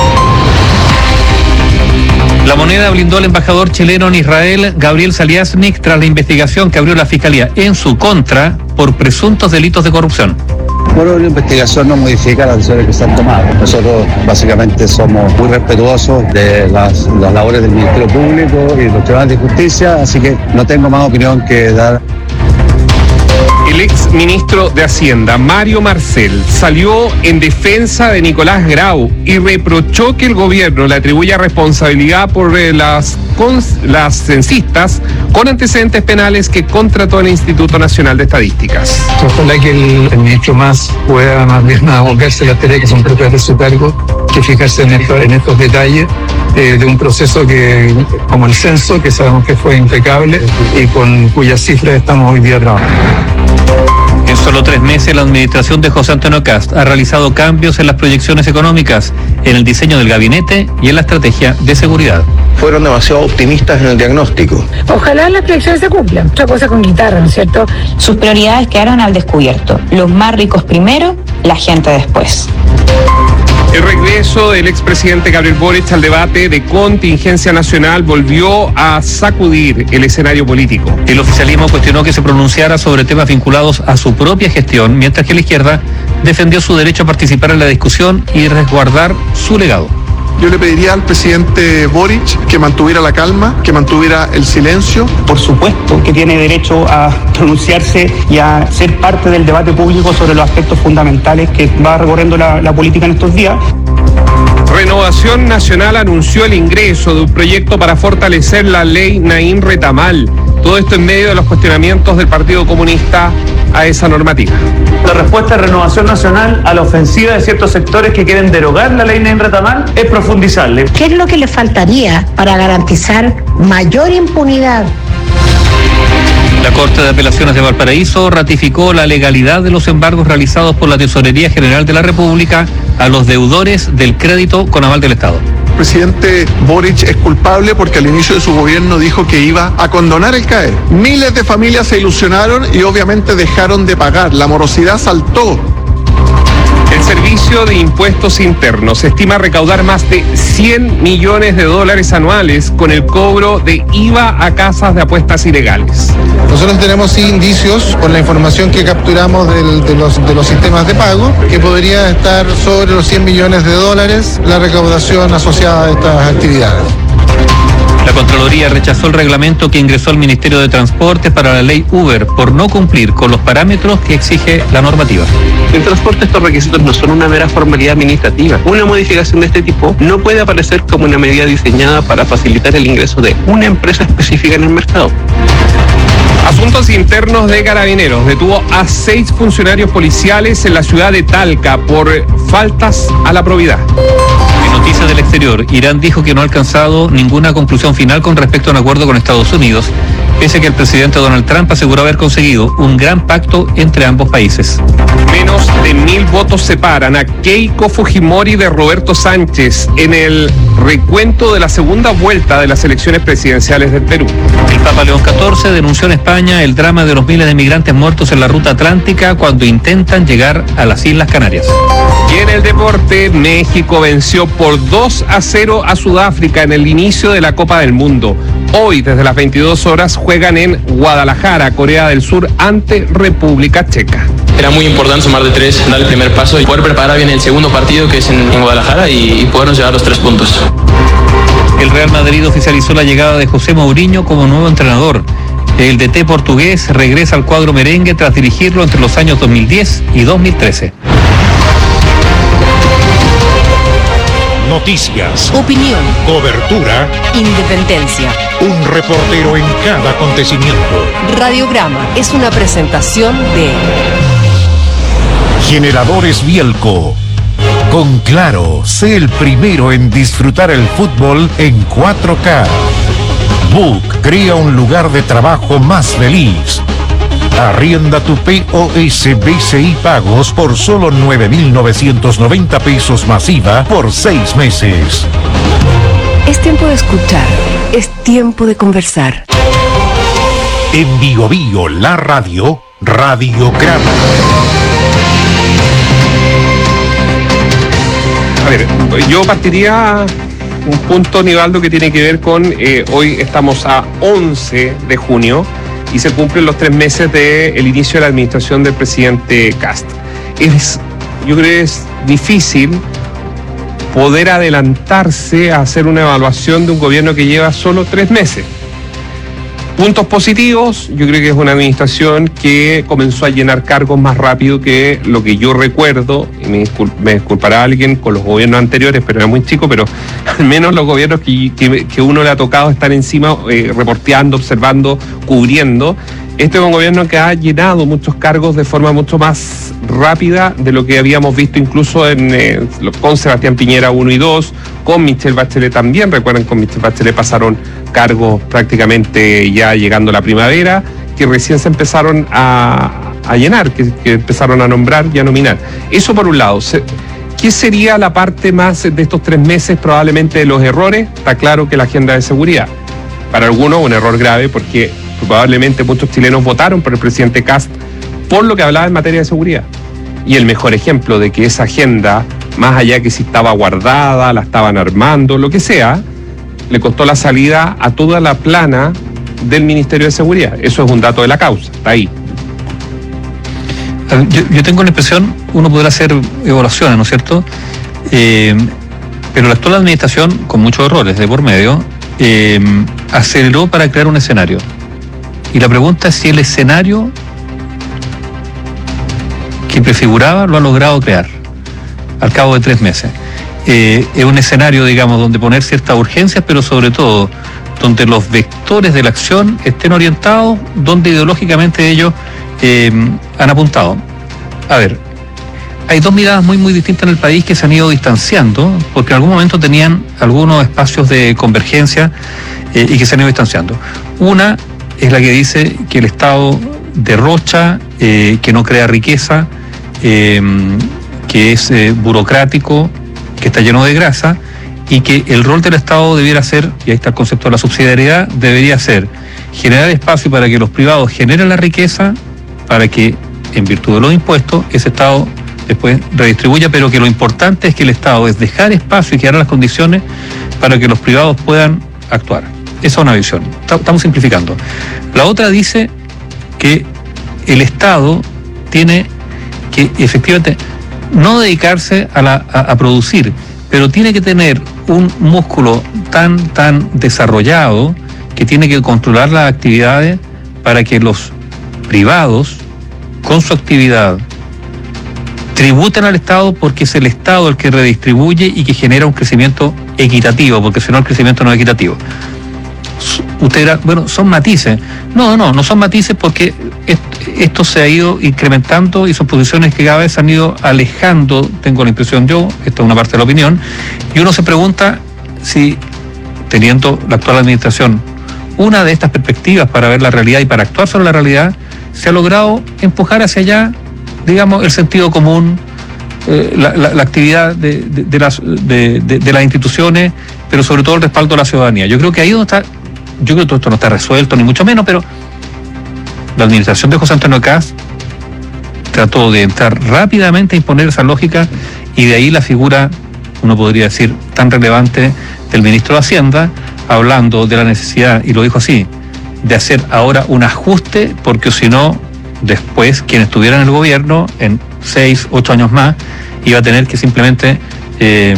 La Moneda blindó al embajador chileno en Israel, Gabriel Saliasnik, tras la investigación que abrió la Fiscalía en su contra por presuntos delitos de corrupción. Bueno, la investigación no modifica las decisiones que se han tomado. Nosotros básicamente somos muy respetuosos de las, las labores del Ministerio Público y de los tribunales de justicia, así que no tengo más opinión que dar. El ex ministro de Hacienda, Mario Marcel, salió en defensa de Nicolás Grau y reprochó que el gobierno le atribuya responsabilidad por eh, las, cons, las censistas con antecedentes penales que contrató el Instituto Nacional de Estadísticas. Ojalá que el, el ministro más pueda más bien abocarse a las tareas que son propias de su cargo, que fijarse en, esto, en estos detalles eh, de un proceso que, como el censo, que sabemos que fue impecable y con cuyas cifras estamos hoy día trabajando. En solo tres meses, la administración de José Antonio Kast ha realizado cambios en las proyecciones económicas, en el diseño del gabinete y en la estrategia de seguridad. Fueron demasiado optimistas en el diagnóstico. Ojalá las proyecciones se cumplan. Otra cosa con guitarra, ¿no es cierto? Sus prioridades quedaron al descubierto. Los más ricos primero, la gente después. El regreso del expresidente Gabriel Boric al debate de contingencia nacional volvió a sacudir el escenario político. El oficialismo cuestionó que se pronunciara sobre temas vinculados a su propia gestión, mientras que la izquierda defendió su derecho a participar en la discusión y resguardar su legado. Yo le pediría al presidente Boric que mantuviera la calma, que mantuviera el silencio. Por supuesto que tiene derecho a pronunciarse y a ser parte del debate público sobre los aspectos fundamentales que va recorriendo la, la política en estos días. Renovación Nacional anunció el ingreso de un proyecto para fortalecer la ley Naín Retamal. Todo esto en medio de los cuestionamientos del Partido Comunista a esa normativa. La respuesta de Renovación Nacional a la ofensiva de ciertos sectores que quieren derogar la ley Naín Retamal es profundizarle. ¿Qué es lo que le faltaría para garantizar mayor impunidad? La Corte de Apelaciones de Valparaíso ratificó la legalidad de los embargos realizados por la Tesorería General de la República a los deudores del crédito con aval del Estado. El presidente Boric es culpable porque al inicio de su gobierno dijo que iba a condonar el C A E. Miles de familias se ilusionaron y obviamente dejaron de pagar. La morosidad saltó. El Servicio de Impuestos Internos estima recaudar más de cien millones de dólares anuales con el cobro de I V A a casas de apuestas ilegales. Nosotros tenemos indicios con la información que capturamos del, de, los, de los sistemas de pago que podría estar sobre los cien millones de dólares la recaudación asociada a estas actividades. La Contraloría rechazó el reglamento que ingresó al Ministerio de Transportes para la ley Uber por no cumplir con los parámetros que exige la normativa. En transporte estos requisitos no son una mera formalidad administrativa. Una modificación de este tipo no puede aparecer como una medida diseñada para facilitar el ingreso de una empresa específica en el mercado. Asuntos Internos de Carabineros detuvo a seis funcionarios policiales en la ciudad de Talca por faltas a la probidad. En noticias del exterior, Irán dijo que no ha alcanzado ninguna conclusión final con respecto a un acuerdo con Estados Unidos, pese a que el presidente Donald Trump aseguró haber conseguido un gran pacto entre ambos países. Menos de mil votos separan a Keiko Fujimori de Roberto Sánchez en el recuento de la segunda vuelta de las elecciones presidenciales del Perú. El Papa León catorce denunció en España el drama de los miles de migrantes muertos en la ruta atlántica cuando intentan llegar a las Islas Canarias. Y en el deporte, México venció por dos a cero a Sudáfrica en el inicio de la Copa del Mundo. Hoy, desde las veintidós horas, juegan en Guadalajara, Corea del Sur, ante República Checa. Era muy importante sumar de tres, dar el primer paso y poder preparar bien el segundo partido, que es en, en Guadalajara, y, y podernos llevar los tres puntos. El Real Madrid oficializó la llegada de José Mourinho como nuevo entrenador. El D T portugués regresa al cuadro merengue tras dirigirlo entre los años dos mil diez y dos mil trece. Noticias, opinión, cobertura, independencia. Un reportero en cada acontecimiento. Radiograma es una presentación de Generadores Bielco. Con Claro, sé el primero en disfrutar el fútbol en cuatro K. Book crea un lugar de trabajo más feliz. Arrienda tu P O S B C I Pagos por solo nueve mil novecientos noventa pesos masiva por seis meses. Es tiempo de escuchar, es tiempo de conversar. En Bio Bio, la radio, Radiograma. A ver, yo partiría un punto, Nivaldo, que tiene que ver con, eh, hoy estamos a once de junio, y se cumplen los tres meses del inicio de la administración del presidente Kast. Es, yo creo que es difícil poder adelantarse a hacer una evaluación de un gobierno que lleva solo tres meses. Puntos positivos, yo creo que es una administración que comenzó a llenar cargos más rápido que lo que yo recuerdo, y me, discul- me disculpará alguien con los gobiernos anteriores, pero era muy chico, pero al menos los gobiernos que, que, que uno le ha tocado estar encima, eh, reporteando, observando, cubriendo. Este es un gobierno que ha llenado muchos cargos de forma mucho más rápida de lo que habíamos visto incluso en, eh, con Sebastián Piñera uno y dos, con Michelle Bachelet también. Recuerden, con Michelle Bachelet pasaron cargos prácticamente ya llegando la primavera, que recién se empezaron a, a llenar, que, que empezaron a nombrar y a nominar. Eso por un lado. Se, ¿Qué sería la parte más de estos tres meses probablemente de los errores? Está claro que la agenda de seguridad. Para algunos un error grave, porque probablemente muchos chilenos votaron por el presidente Kast por lo que hablaba en materia de seguridad. Y el mejor ejemplo de que esa agenda, más allá que si estaba guardada, la estaban armando, lo que sea, le costó la salida a toda la plana del Ministerio de Seguridad. Eso es un dato de la causa, está ahí. Yo, yo tengo la impresión, uno podrá hacer evaluaciones, ¿no es cierto? Eh, pero la actual administración, con muchos errores de por medio, eh, aceleró para crear un escenario. Y la pregunta es si el escenario que prefiguraba lo ha logrado crear al cabo de tres meses. Eh, es un escenario, digamos, donde poner ciertas urgencias, pero sobre todo donde los vectores de la acción estén orientados, donde ideológicamente ellos eh, han apuntado. A ver, hay dos miradas muy muy distintas en el país que se han ido distanciando, porque en algún momento tenían algunos espacios de convergencia eh, y que se han ido distanciando. Una es la que dice que el Estado derrocha, eh, que no crea riqueza, eh, que es eh, burocrático, que está lleno de grasa, y que el rol del Estado debiera ser, y ahí está el concepto de la subsidiariedad, debería ser generar espacio para que los privados generen la riqueza, para que, en virtud de los impuestos, ese Estado después redistribuya, pero que lo importante es que el Estado es dejar espacio y crear las condiciones para que los privados puedan actuar. Esa es una visión. Estamos simplificando. La otra dice que el Estado tiene que efectivamente no dedicarse a, la, a, a producir, pero tiene que tener un músculo tan, tan desarrollado que tiene que controlar las actividades para que los privados, con su actividad, tributen al Estado, porque es el Estado el que redistribuye y que genera un crecimiento equitativo, porque si no el crecimiento no es equitativo. Usted dirá, bueno, son matices. No, no, no son matices, porque esto se ha ido incrementando y son posiciones que cada vez se han ido alejando, tengo la impresión yo, esto es una parte de la opinión, y uno se pregunta si, teniendo la actual administración una de estas perspectivas para ver la realidad y para actuar sobre la realidad, se ha logrado empujar hacia allá, digamos, el sentido común, eh, la, la, la actividad de, de, de, las, de, de, de las instituciones, pero sobre todo el respaldo de la ciudadanía. Yo creo que ahí donde está, yo creo que todo esto no está resuelto, ni mucho menos, pero la administración de José Antonio Kast trató de entrar rápidamente a imponer esa lógica, y de ahí la figura, uno podría decir, tan relevante del ministro de Hacienda, hablando de la necesidad, y lo dijo así, de hacer ahora un ajuste, porque si no, después quien estuviera en el gobierno en seis, ocho años más, iba a tener que simplemente, eh,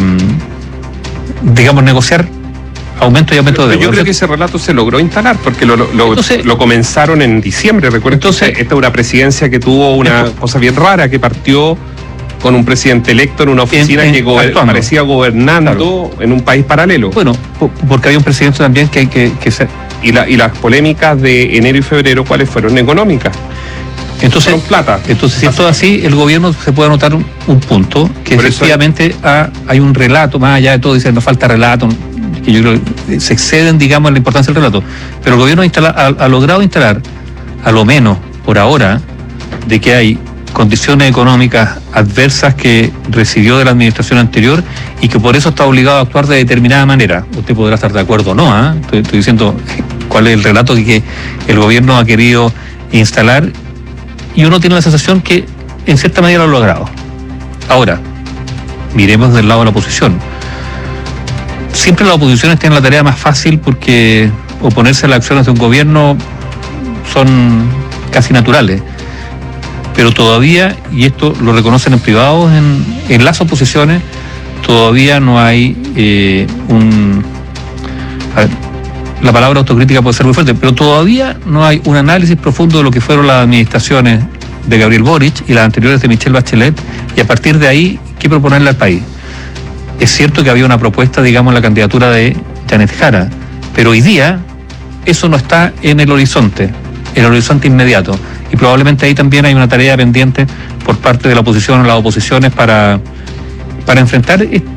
digamos, negociar aumento y aumento de deuda. Yo creo que ese relato se logró instalar, porque lo, lo, entonces, lo comenzaron en diciembre. Recuerden, entonces, esta es una presidencia que tuvo una esto, cosa bien rara, que partió con un presidente electo en una oficina en, en, que gober, parecía gobernando, claro, en un país paralelo. Bueno, porque había un presidente también que... que, que se... y, la, y las polémicas de enero y febrero, ¿cuáles fueron? Económicas. Entonces, fueron plata. Entonces, si es todo así, el gobierno se puede anotar un, un punto, que por efectivamente eso, ha, hay un relato, más allá de todo, dicen, no falta relato, que yo creo que se exceden, digamos, en la importancia del relato, pero el gobierno instala, ha, ha logrado instalar, a lo menos por ahora, de que hay condiciones económicas adversas que recibió de la administración anterior y que por eso está obligado a actuar de determinada manera. Usted podrá estar de acuerdo o no, ¿eh? estoy, estoy diciendo cuál es el relato que, que el gobierno ha querido instalar, y uno tiene la sensación que en cierta medida lo ha logrado. Ahora, miremos del lado de la oposición. Siempre las oposiciones tienen la tarea más fácil, porque oponerse a las acciones de un gobierno son casi naturales. Pero todavía, y esto lo reconocen en privados, en, en las oposiciones, todavía no hay eh, un... A ver, la palabra autocrítica puede ser muy fuerte, pero todavía no hay un análisis profundo de lo que fueron las administraciones de Gabriel Boric y las anteriores de Michelle Bachelet, y a partir de ahí, ¿qué proponerle al país? Es cierto que había una propuesta, digamos, en la candidatura de Janet Jara, pero hoy día eso no está en el horizonte, en el horizonte inmediato, y probablemente ahí también hay una tarea pendiente por parte de la oposición o las oposiciones para, para enfrentar est-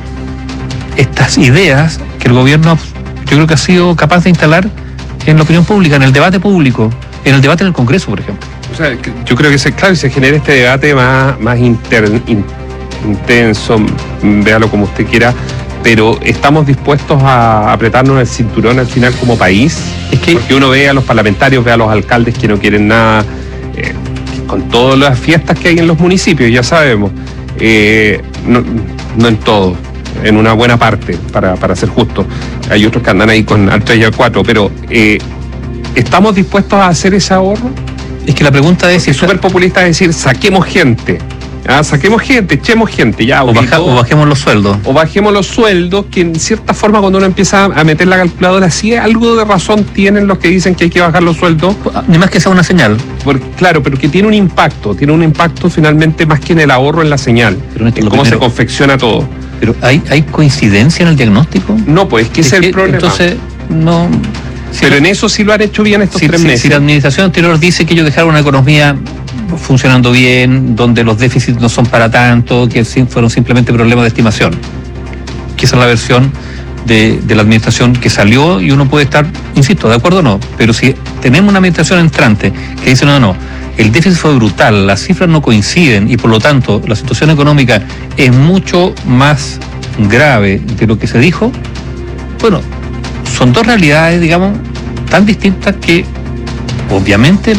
estas ideas que el gobierno, yo creo que ha sido capaz de instalar en la opinión pública, en el debate público, en el debate en el Congreso, por ejemplo. O sea, yo creo que se, claro, se genera este debate más, más inter, in, intenso, véalo como usted quiera, pero estamos dispuestos a apretarnos el cinturón al final como país. Es que porque uno ve a los parlamentarios, ve a los alcaldes que no quieren nada, eh, con todas las fiestas que hay en los municipios, ya sabemos, eh, no, no en todo, en una buena parte, para, para ser justo. Hay otros que andan ahí con al tres y al cuatro, pero eh, ¿estamos dispuestos a hacer ese ahorro? Es que la pregunta es... Es súper populista decir, saquemos gente. Ah, saquemos gente, echemos gente, ya. O, baja, o bajemos los sueldos. O bajemos los sueldos, que en cierta forma cuando uno empieza a meter la calculadora, sí algo de razón tienen los que dicen que hay que bajar los sueldos. Ni más que sea una señal. Porque, claro, pero que tiene un impacto, tiene un impacto finalmente más que en el ahorro en la señal, pero en cómo primero, se confecciona todo. Pero ¿hay, ¿hay coincidencia en el diagnóstico? No, pues es que ese es el problema. Entonces, no... Si pero la, en eso sí lo han hecho bien estos si, tres si, meses. Si la administración anterior dice que ellos dejaron una economía funcionando bien, donde los déficits no son para tanto, que fueron simplemente problemas de estimación. Que esa es la versión de, de la administración que salió, y uno puede estar, insisto, de acuerdo o no, pero si tenemos una administración entrante que dice no, no, el déficit fue brutal, las cifras no coinciden y por lo tanto la situación económica es mucho más grave de lo que se dijo, bueno, son dos realidades, digamos, tan distintas que obviamente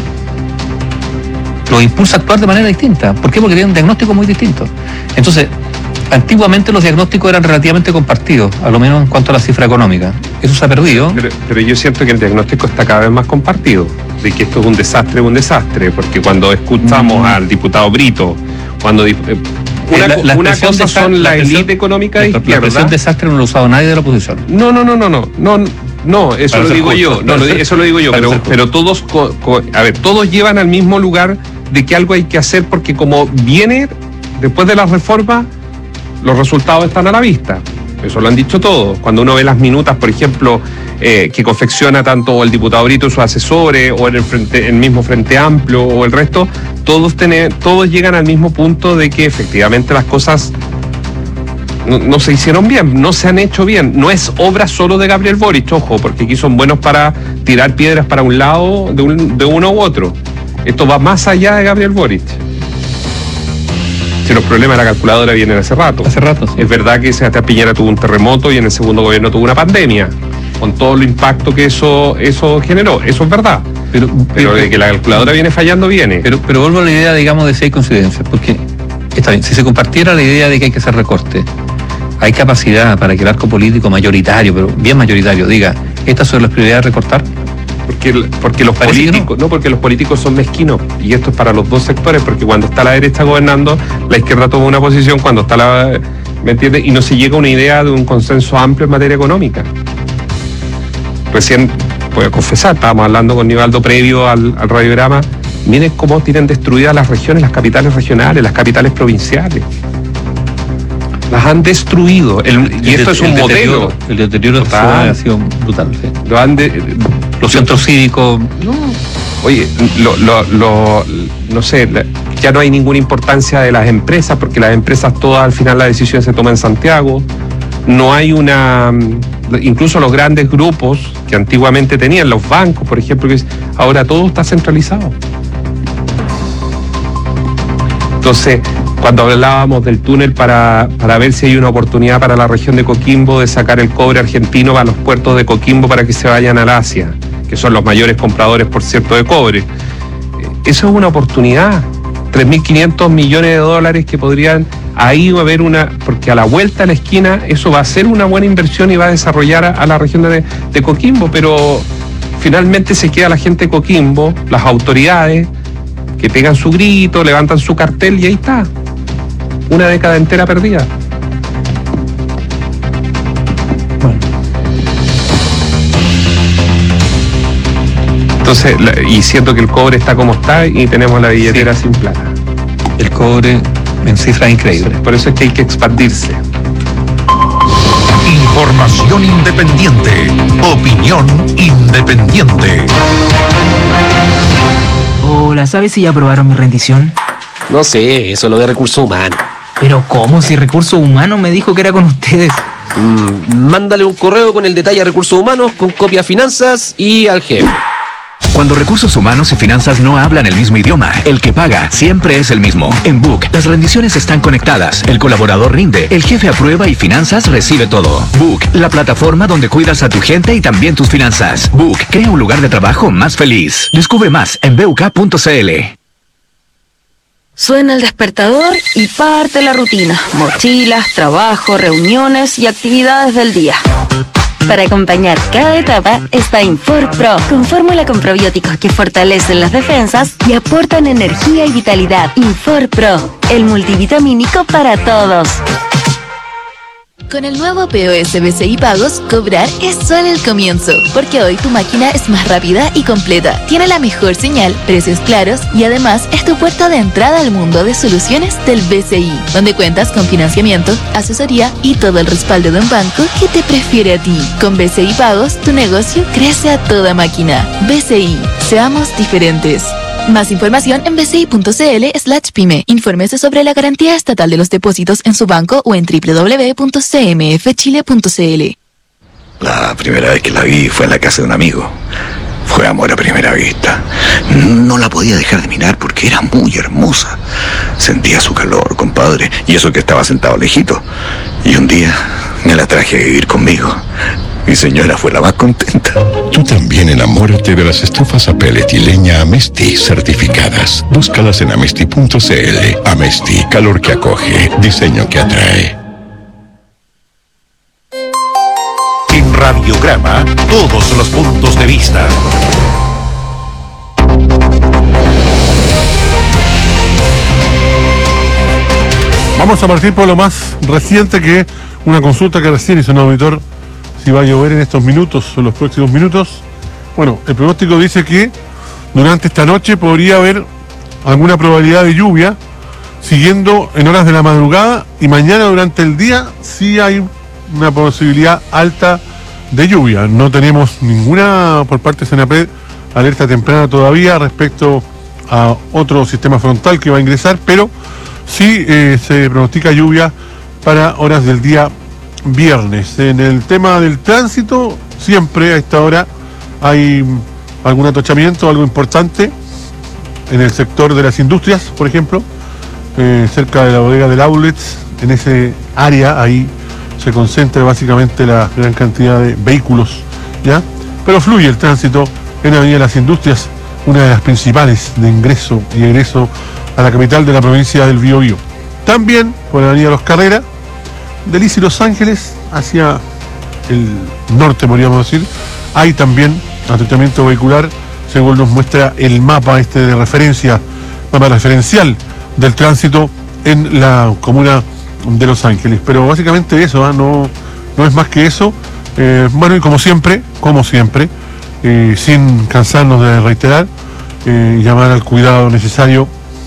los impulsa a actuar de manera distinta. ¿Por qué? Porque tienen un diagnóstico muy distinto. Entonces, antiguamente los diagnósticos eran relativamente compartidos, a lo menos en cuanto a la cifra económica. Eso se ha perdido. Pero, pero yo siento que el diagnóstico está cada vez más compartido, de que esto es un desastre, un desastre, porque cuando escuchamos mm. al diputado Brito, cuando... Eh, Una, la, la una cosa son la élite económica de izquierda. La expresión desastre no lo ha usado nadie de la oposición. No, no, no, no, no, no, no, eso lo digo yo, no, lo, eso lo digo yo, pero, pero todos, co, co, a ver, todos llevan al mismo lugar de que algo hay que hacer, porque como viene después de la reforma, los resultados están a la vista. Eso lo han dicho todos. Cuando uno ve las minutas, por ejemplo, eh, que confecciona tanto el diputado Brito y sus asesores, o en el, frente, el mismo Frente Amplio, o el resto, todos, tener, todos llegan al mismo punto de que efectivamente las cosas no, no se hicieron bien, no se han hecho bien. No es obra solo de Gabriel Boric, ojo, porque aquí son buenos para tirar piedras para un lado de, un, de uno u otro. Esto va más allá de Gabriel Boric. Si los problemas de la calculadora vienen hace rato. Hace rato, sí. Es verdad que Sebastián Piñera tuvo un terremoto y en el segundo gobierno tuvo una pandemia, con todo el impacto que eso eso generó. Eso es verdad. Pero, pero, pero de que la calculadora viene fallando, viene. Pero, pero vuelvo a la idea, digamos, de si hay coincidencias. Porque, está bien, si se compartiera la idea de que hay que hacer recorte, hay capacidad para que el arco político mayoritario, pero bien mayoritario, diga, estas son las prioridades de recortar. Porque, porque los políticos, no? no, porque los políticos son mezquinos, y esto es para los dos sectores, porque cuando está la derecha gobernando, la izquierda toma una posición, cuando está la, ¿me entiendes? Y no se llega a una idea de un consenso amplio en materia económica. Recién, voy a confesar, estábamos hablando con Nivaldo previo al, al radiograma, miren cómo tienen destruidas las regiones, las capitales regionales, las capitales provinciales. Las han destruido. El, y el, esto es un modelo. El deterioro ha sido brutal. ¿Sí? Lo han de, Los centros cívicos. No. Oye, lo, lo, lo, no sé, ya no hay ninguna importancia de las empresas, porque las empresas todas al final la decisión se toma en Santiago. No hay una... Incluso los grandes grupos que antiguamente tenían, los bancos, por ejemplo, que ahora todo está centralizado. Entonces, cuando hablábamos del túnel para, para ver si hay una oportunidad para la región de Coquimbo de sacar el cobre argentino a los puertos de Coquimbo para que se vayan al Asia, que son los mayores compradores, por cierto, de cobre. Eso es una oportunidad. tres mil quinientos millones de dólares que podrían ahí haber una... Porque a la vuelta a la esquina eso va a ser una buena inversión y va a desarrollar a, a la región de, de Coquimbo, pero finalmente se queda la gente de Coquimbo, las autoridades, que pegan su grito, levantan su cartel y ahí está. Una década entera perdida. Bueno. Entonces, la, y siento que el cobre está como está y tenemos la billetera sí. sin plata. El cobre en cifras increíbles. Por eso es que hay que expandirse. Información independiente. Opinión independiente. Hola, ¿sabes si ya aprobaron mi rendición? No sé, eso es lo de recursos humanos. ¿Pero cómo? Si recursos humanos me dijo que era con ustedes. Mm, mándale un correo con el detalle a recursos humanos, con copia a finanzas y al jefe. Cuando recursos humanos y finanzas no hablan el mismo idioma, el que paga siempre es el mismo. En Book, las rendiciones están conectadas, el colaborador rinde, el jefe aprueba y finanzas recibe todo. Book, la plataforma donde cuidas a tu gente y también tus finanzas. Book, crea un lugar de trabajo más feliz. Descubre más en b u k punto c l. Suena el despertador y parte la rutina. Mochilas, trabajo, reuniones y actividades del día. Para acompañar cada etapa está Infor Pro, con fórmula con probióticos que fortalecen las defensas y aportan energía y vitalidad. Infor Pro, el multivitamínico para todos. Con el nuevo P O S B C I Pagos, cobrar es solo el comienzo, porque hoy tu máquina es más rápida y completa, tiene la mejor señal, precios claros y además es tu puerta de entrada al mundo de soluciones del B C I, donde cuentas con financiamiento, asesoría y todo el respaldo de un banco que te prefiere a ti. Con B C I Pagos, tu negocio crece a toda máquina. B C I, seamos diferentes. Más información en b c i punto c l slash pyme. Infórmese sobre la garantía estatal de los depósitos en su banco o en w w w punto c m f chile punto c l. La primera vez que la vi fue en la casa de un amigo. Fue amor a primera vista. No la podía dejar de mirar porque era muy hermosa. Sentía su calor, compadre, y eso que estaba sentado lejito. Y un día me la traje a vivir conmigo. Mi señora fue la más contenta. Tú también enamórate de las estufas a pellet y leña Amesti certificadas. Búscalas en amesti punto c l. Amesti, calor que acoge, diseño que atrae. En Radiograma, todos los puntos de vista. Vamos a partir por lo más reciente, que una consulta que recién hizo un auditor. Si va a llover en estos minutos o en los próximos minutos. Bueno, el pronóstico dice que durante esta noche podría haber alguna probabilidad de lluvia, siguiendo en horas de la madrugada, y mañana durante el día sí hay una posibilidad alta de lluvia. No tenemos ninguna por parte de Senapred alerta temprana todavía respecto a otro sistema frontal que va a ingresar, pero sí eh, se pronostica lluvia para horas del día viernes. En el tema del tránsito, siempre a esta hora hay algún atochamiento, algo importante en el sector de las industrias, por ejemplo, eh, cerca de la bodega del outlet. En ese área ahí se concentra básicamente la gran cantidad de vehículos, ¿ya? Pero fluye el tránsito en la avenida de las Industrias, una de las principales de ingreso y egreso a la capital de la provincia del Biobío. También por la avenida Los Carreras, de Liz y Los Ángeles hacia el norte, podríamos decir, hay también atochamiento vehicular, según nos muestra el mapa este de referencia, mapa referencial del tránsito en la comuna de Los Ángeles. Pero básicamente eso, ¿eh? no, no es más que eso. Eh, bueno, y como siempre, como siempre, eh, sin cansarnos de reiterar, eh, llamar al cuidado necesario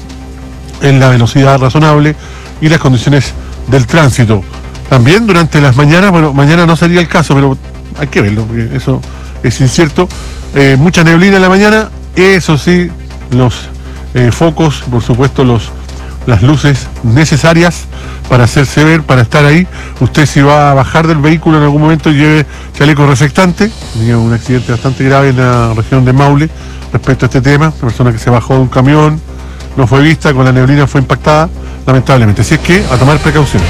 en la velocidad razonable y las condiciones del tránsito. También durante las mañanas, bueno, mañana no sería el caso, pero hay que verlo, porque eso es incierto. Eh, mucha neblina en la mañana, eso sí, los eh, focos, por supuesto, los las luces necesarias para hacerse ver, para estar ahí. Usted, si va a bajar del vehículo en algún momento, lleve chaleco reflectante. Tenía un accidente bastante grave en la región de Maule respecto a este tema. Una persona que se bajó de un camión, no fue vista, con la neblina fue impactada, lamentablemente. Así es que a tomar precauciones.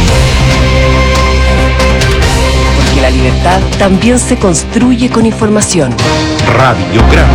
Porque la libertad también se construye con información. Radiograma.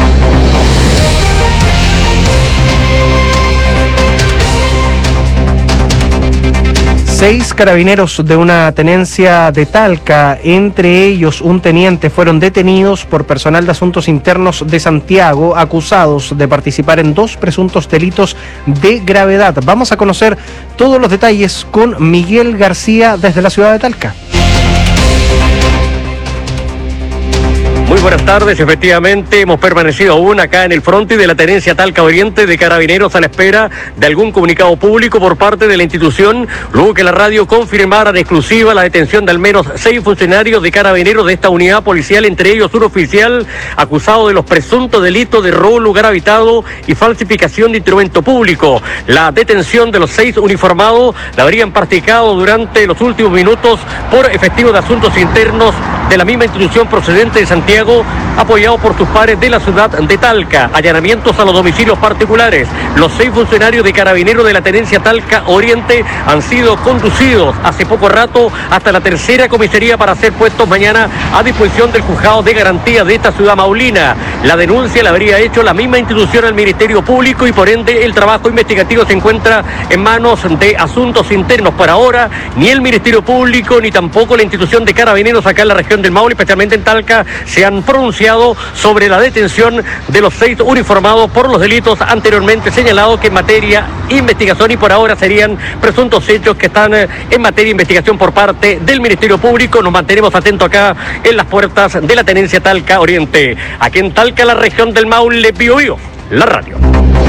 Seis carabineros de una tenencia de Talca, entre ellos un teniente, fueron detenidos por personal de asuntos internos de Santiago, acusados de participar en dos presuntos delitos de gravedad. Vamos a conocer todos los detalles con Miguel García desde la ciudad de Talca. Muy buenas tardes. Efectivamente, hemos permanecido aún acá en el frontis de la tenencia Talca Oriente de Carabineros a la espera de algún comunicado público por parte de la institución, luego que la radio confirmara en exclusiva la detención de al menos seis funcionarios de Carabineros de esta unidad policial, entre ellos un oficial acusado de los presuntos delitos de robo en lugar habitado y falsificación de instrumento público. La detención de los seis uniformados la habrían practicado durante los últimos minutos por efectivos de asuntos internos de la misma institución procedente de Santiago, apoyado por sus pares de la ciudad de Talca. Allanamientos a los domicilios particulares. Los seis funcionarios de Carabineros de la tenencia Talca Oriente han sido conducidos hace poco rato hasta la tercera comisaría para ser puestos mañana a disposición del juzgado de garantía de esta ciudad maulina. La denuncia la habría hecho la misma institución al Ministerio Público y por ende el trabajo investigativo se encuentra en manos de asuntos internos. Por ahora, ni el Ministerio Público ni tampoco la institución de Carabineros acá en la región del Maule, especialmente en Talca, se han pronunciado sobre la detención de los seis uniformados por los delitos anteriormente señalados, que en materia de investigación y por ahora serían presuntos hechos que están en materia de investigación por parte del Ministerio Público. Nos mantenemos atentos acá en las puertas de la tenencia Talca Oriente. Aquí en Talca, la región del Maule, Bio Bio, la radio.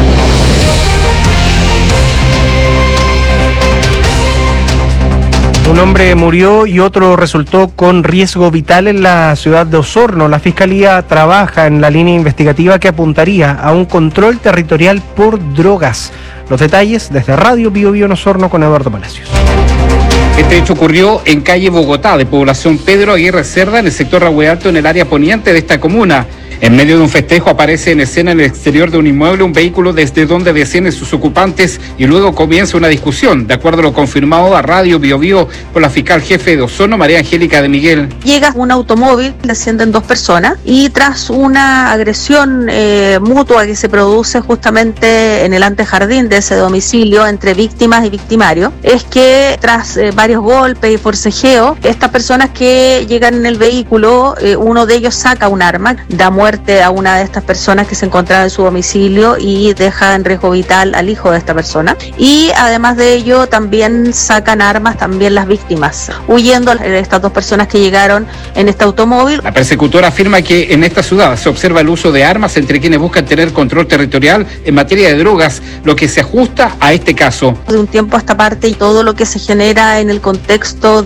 Un hombre murió y otro resultó con riesgo vital en la ciudad de Osorno. La Fiscalía trabaja en la línea investigativa que apuntaría a un control territorial por drogas. Los detalles desde Radio Bio Bio en Osorno con Eduardo Palacios. Este hecho ocurrió en calle Bogotá, de población Pedro Aguirre Cerda, en el sector Rahue Alto, en el área poniente de esta comuna. En medio de un festejo aparece en escena en el exterior de un inmueble un vehículo desde donde descienden sus ocupantes y luego comienza una discusión, de acuerdo a lo confirmado a Radio Bio Bio por la fiscal jefe de Osorno, María Angélica de Miguel. Llega un automóvil, descienden dos personas y tras una agresión eh, mutua que se produce justamente en el antejardín de ese domicilio entre víctimas y victimarios, es que tras eh, varios golpes y forcejeo, estas personas que llegan en el vehículo, eh, uno de ellos saca un arma, da muerte a una de estas personas que se encontraba en su domicilio y deja en riesgo vital al hijo de esta persona. Y además de ello también sacan armas también las víctimas, huyendo de estas dos personas que llegaron en este automóvil. La persecutora afirma que en esta ciudad se observa el uso de armas entre quienes buscan tener control territorial en materia de drogas, lo que se ajusta a este caso. De un tiempo a esta parte y todo lo que se genera en el contexto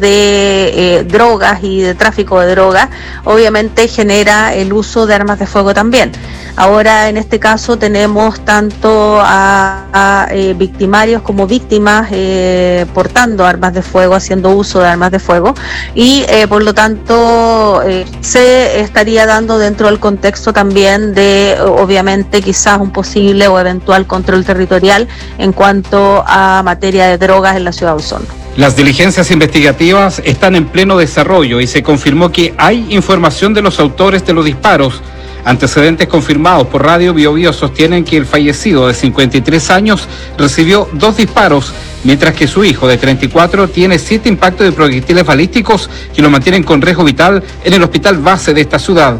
de eh, drogas y de tráfico de drogas, obviamente genera el uso de armas de fuego también. Ahora en este caso tenemos tanto a, a eh, victimarios como víctimas eh, portando armas de fuego, haciendo uso de armas de fuego y eh, por lo tanto eh, se estaría dando dentro del contexto también de obviamente quizás un posible o eventual control territorial en cuanto a materia de drogas en la ciudad de Osorno. Las diligencias investigativas están en pleno desarrollo y se confirmó que hay información de los autores de los disparos. Antecedentes confirmados por Radio Bio Bio sostienen que el fallecido de cincuenta y tres años recibió dos disparos, mientras que su hijo de treinta y cuatro tiene siete impactos de proyectiles balísticos que lo mantienen con riesgo vital en el hospital base de esta ciudad.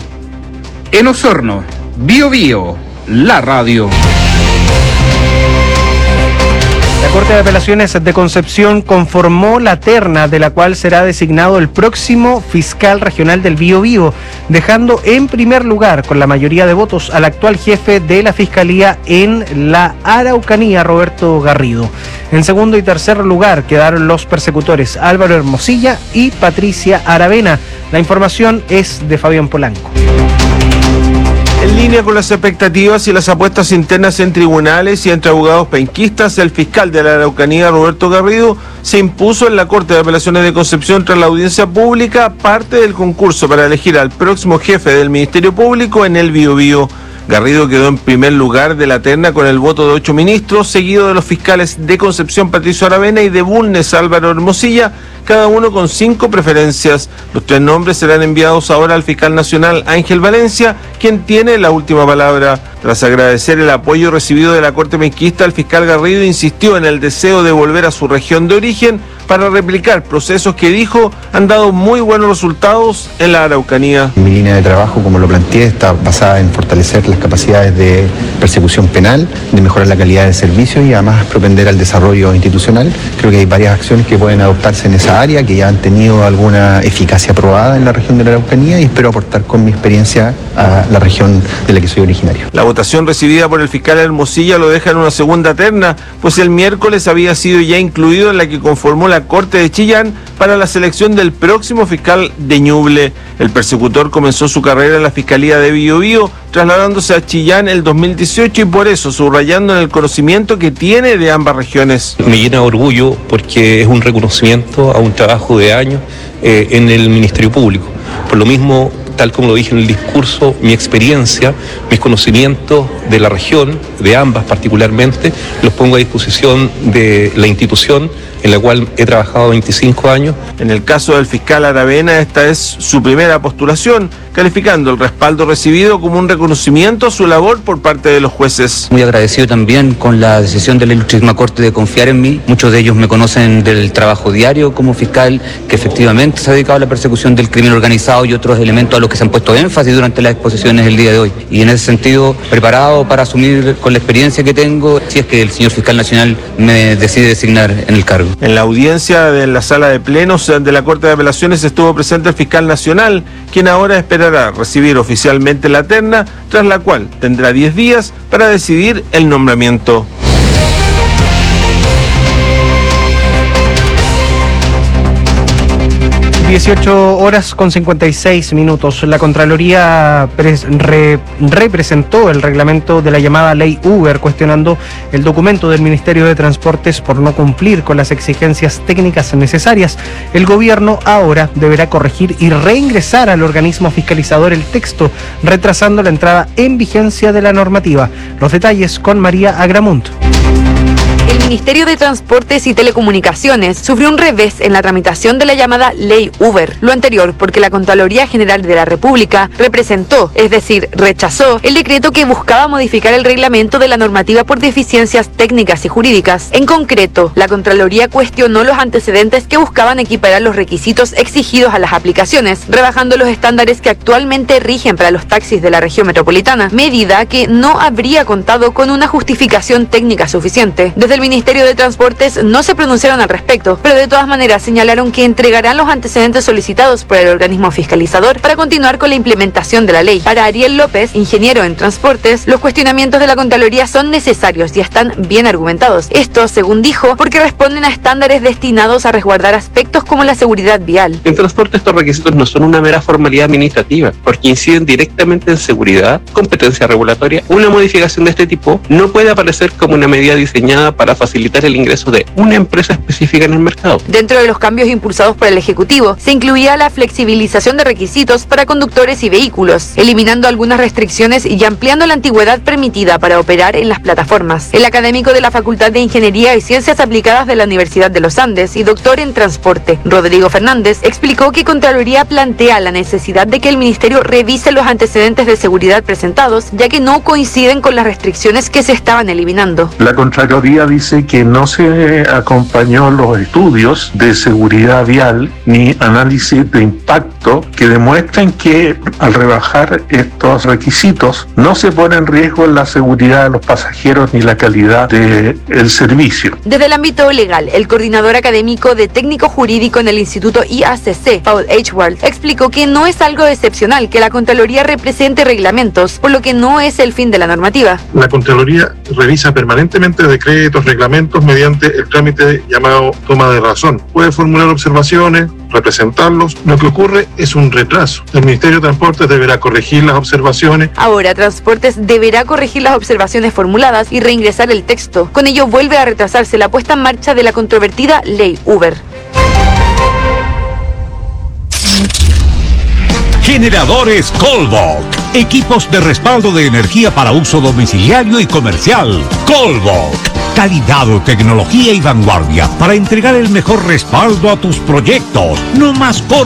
En Osorno, Bio Bio, la radio. La Corte de Apelaciones de Concepción conformó la terna de la cual será designado el próximo fiscal regional del Bio Bio, dejando en primer lugar con la mayoría de votos al actual jefe de la Fiscalía en la Araucanía, Roberto Garrido. En segundo y tercer lugar quedaron los persecutores Álvaro Hermosilla y Patricia Aravena. La información es de Fabián Polanco. En línea con las expectativas y las apuestas internas en tribunales y entre abogados penquistas, el fiscal de la Araucanía, Roberto Garrido, se impuso en la Corte de Apelaciones de Concepción tras la audiencia pública, parte del concurso para elegir al próximo jefe del Ministerio Público en el Bio Bio. Garrido quedó en primer lugar de la terna con el voto de ocho ministros, seguido de los fiscales de Concepción, Patricio Aravena, y de Bulnes, Álvaro Hermosilla, cada uno con cinco preferencias. Los tres nombres serán enviados ahora al fiscal nacional Ángel Valencia, quien tiene la última palabra. Tras agradecer el apoyo recibido de la Corte penquista, el fiscal Garrido insistió en el deseo de volver a su región de origen para replicar procesos que dijo han dado muy buenos resultados en la Araucanía. Mi línea de trabajo, como lo planteé, está basada en fortalecer las capacidades de persecución penal, de mejorar la calidad del servicio y además propender al desarrollo institucional. Creo que hay varias acciones que pueden adoptarse en esa área, que ya han tenido alguna eficacia probada en la región de la Araucanía, y espero aportar con mi experiencia a la región de la que soy originario. La votación recibida por el fiscal Hermosilla lo deja en una segunda terna, pues el miércoles había sido ya incluido en la que conformó la Corte de Chillán para la selección del próximo fiscal de Ñuble. El persecutor comenzó su carrera en la Fiscalía de Biobío, trasladándose a Chillán el dos mil dieciocho y por eso subrayando en el conocimiento que tiene de ambas regiones. Me llena de orgullo porque es un reconocimiento a un trabajo de años eh, en el Ministerio Público. Por lo mismo, tal como lo dije en el discurso, mi experiencia, mis conocimientos de la región, de ambas particularmente, los pongo a disposición de la institución en la cual he trabajado veinticinco años. En el caso del fiscal Aravena, esta es su primera postulación, calificando el respaldo recibido como un reconocimiento a su labor por parte de los jueces. Muy agradecido también con la decisión de la Ilustrísima Corte de confiar en mí. Muchos de ellos me conocen del trabajo diario como fiscal, que efectivamente se ha dedicado a la persecución del crimen organizado y otros elementos a los que se han puesto énfasis durante las exposiciones el día de hoy. Y en ese sentido, preparado para asumir con la experiencia que tengo, si es que el señor fiscal nacional me decide designar en el cargo. En la audiencia de la sala de plenos de la Corte de Apelaciones estuvo presente el fiscal nacional, quien ahora esperará recibir oficialmente la terna, tras la cual tendrá diez días para decidir el nombramiento. dieciocho horas con cincuenta y seis minutos. La Contraloría pres, re, representó el reglamento de la llamada Ley Uber, cuestionando el documento del Ministerio de Transportes por no cumplir con las exigencias técnicas necesarias. El gobierno ahora deberá corregir y reingresar al organismo fiscalizador el texto, retrasando la entrada en vigencia de la normativa. Los detalles con María Agramunt. El Ministerio de Transportes y Telecomunicaciones sufrió un revés en la tramitación de la llamada Ley Uber. Lo anterior porque la Contraloría General de la República representó, es decir, rechazó, el decreto que buscaba modificar el reglamento de la normativa por deficiencias técnicas y jurídicas. En concreto, la Contraloría cuestionó los antecedentes que buscaban equiparar los requisitos exigidos a las aplicaciones, rebajando los estándares que actualmente rigen para los taxis de la región metropolitana, medida que no habría contado con una justificación técnica suficiente. Desde el Ministerio de Transportes no se pronunciaron al respecto, pero de todas maneras señalaron que entregarán los antecedentes solicitados por el organismo fiscalizador para continuar con la implementación de la ley. Para Ariel López, ingeniero en transportes, los cuestionamientos de la Contraloría son necesarios y están bien argumentados. Esto, según dijo, porque responden a estándares destinados a resguardar aspectos como la seguridad vial. En transporte estos requisitos no son una mera formalidad administrativa, porque inciden directamente en seguridad, competencia regulatoria. Una modificación de este tipo no puede aparecer como una medida diseñada para facilitar el ingreso de una empresa específica en el mercado. Dentro de los cambios impulsados por el Ejecutivo, se incluía la flexibilización de requisitos para conductores y vehículos, eliminando algunas restricciones y ampliando la antigüedad permitida para operar en las plataformas. El académico de la Facultad de Ingeniería y Ciencias Aplicadas de la Universidad de los Andes y doctor en transporte, Rodrigo Fernández, explicó que Contraloría plantea la necesidad de que el Ministerio revise los antecedentes de seguridad presentados, ya que no coinciden con las restricciones que se estaban eliminando. La Contraloría dice que no se acompañó los estudios de seguridad vial ni análisis de impacto que demuestren que al rebajar estos requisitos no se pone en riesgo la seguridad de los pasajeros ni la calidad del servicio. Desde el ámbito legal, el coordinador académico de técnico jurídico en el Instituto I A C C, Paul Edgeworth, explicó que no es algo excepcional que la Contraloría represente reglamentos, por lo que no es el fin de la normativa. La Contraloría revisa permanentemente decretos, reglamentos mediante el trámite llamado toma de razón. Puede formular observaciones, representarlos. Lo que ocurre es un retraso. El Ministerio de Transportes deberá corregir las observaciones. Ahora, Transportes deberá corregir las observaciones formuladas y reingresar el texto. Con ello vuelve a retrasarse la puesta en marcha de la controvertida Ley Uber. Generadores Colbach. Equipos de respaldo de energía para uso domiciliario y comercial. Colbach. Calidad, tecnología y vanguardia para entregar el mejor respaldo a tus proyectos. No más corto.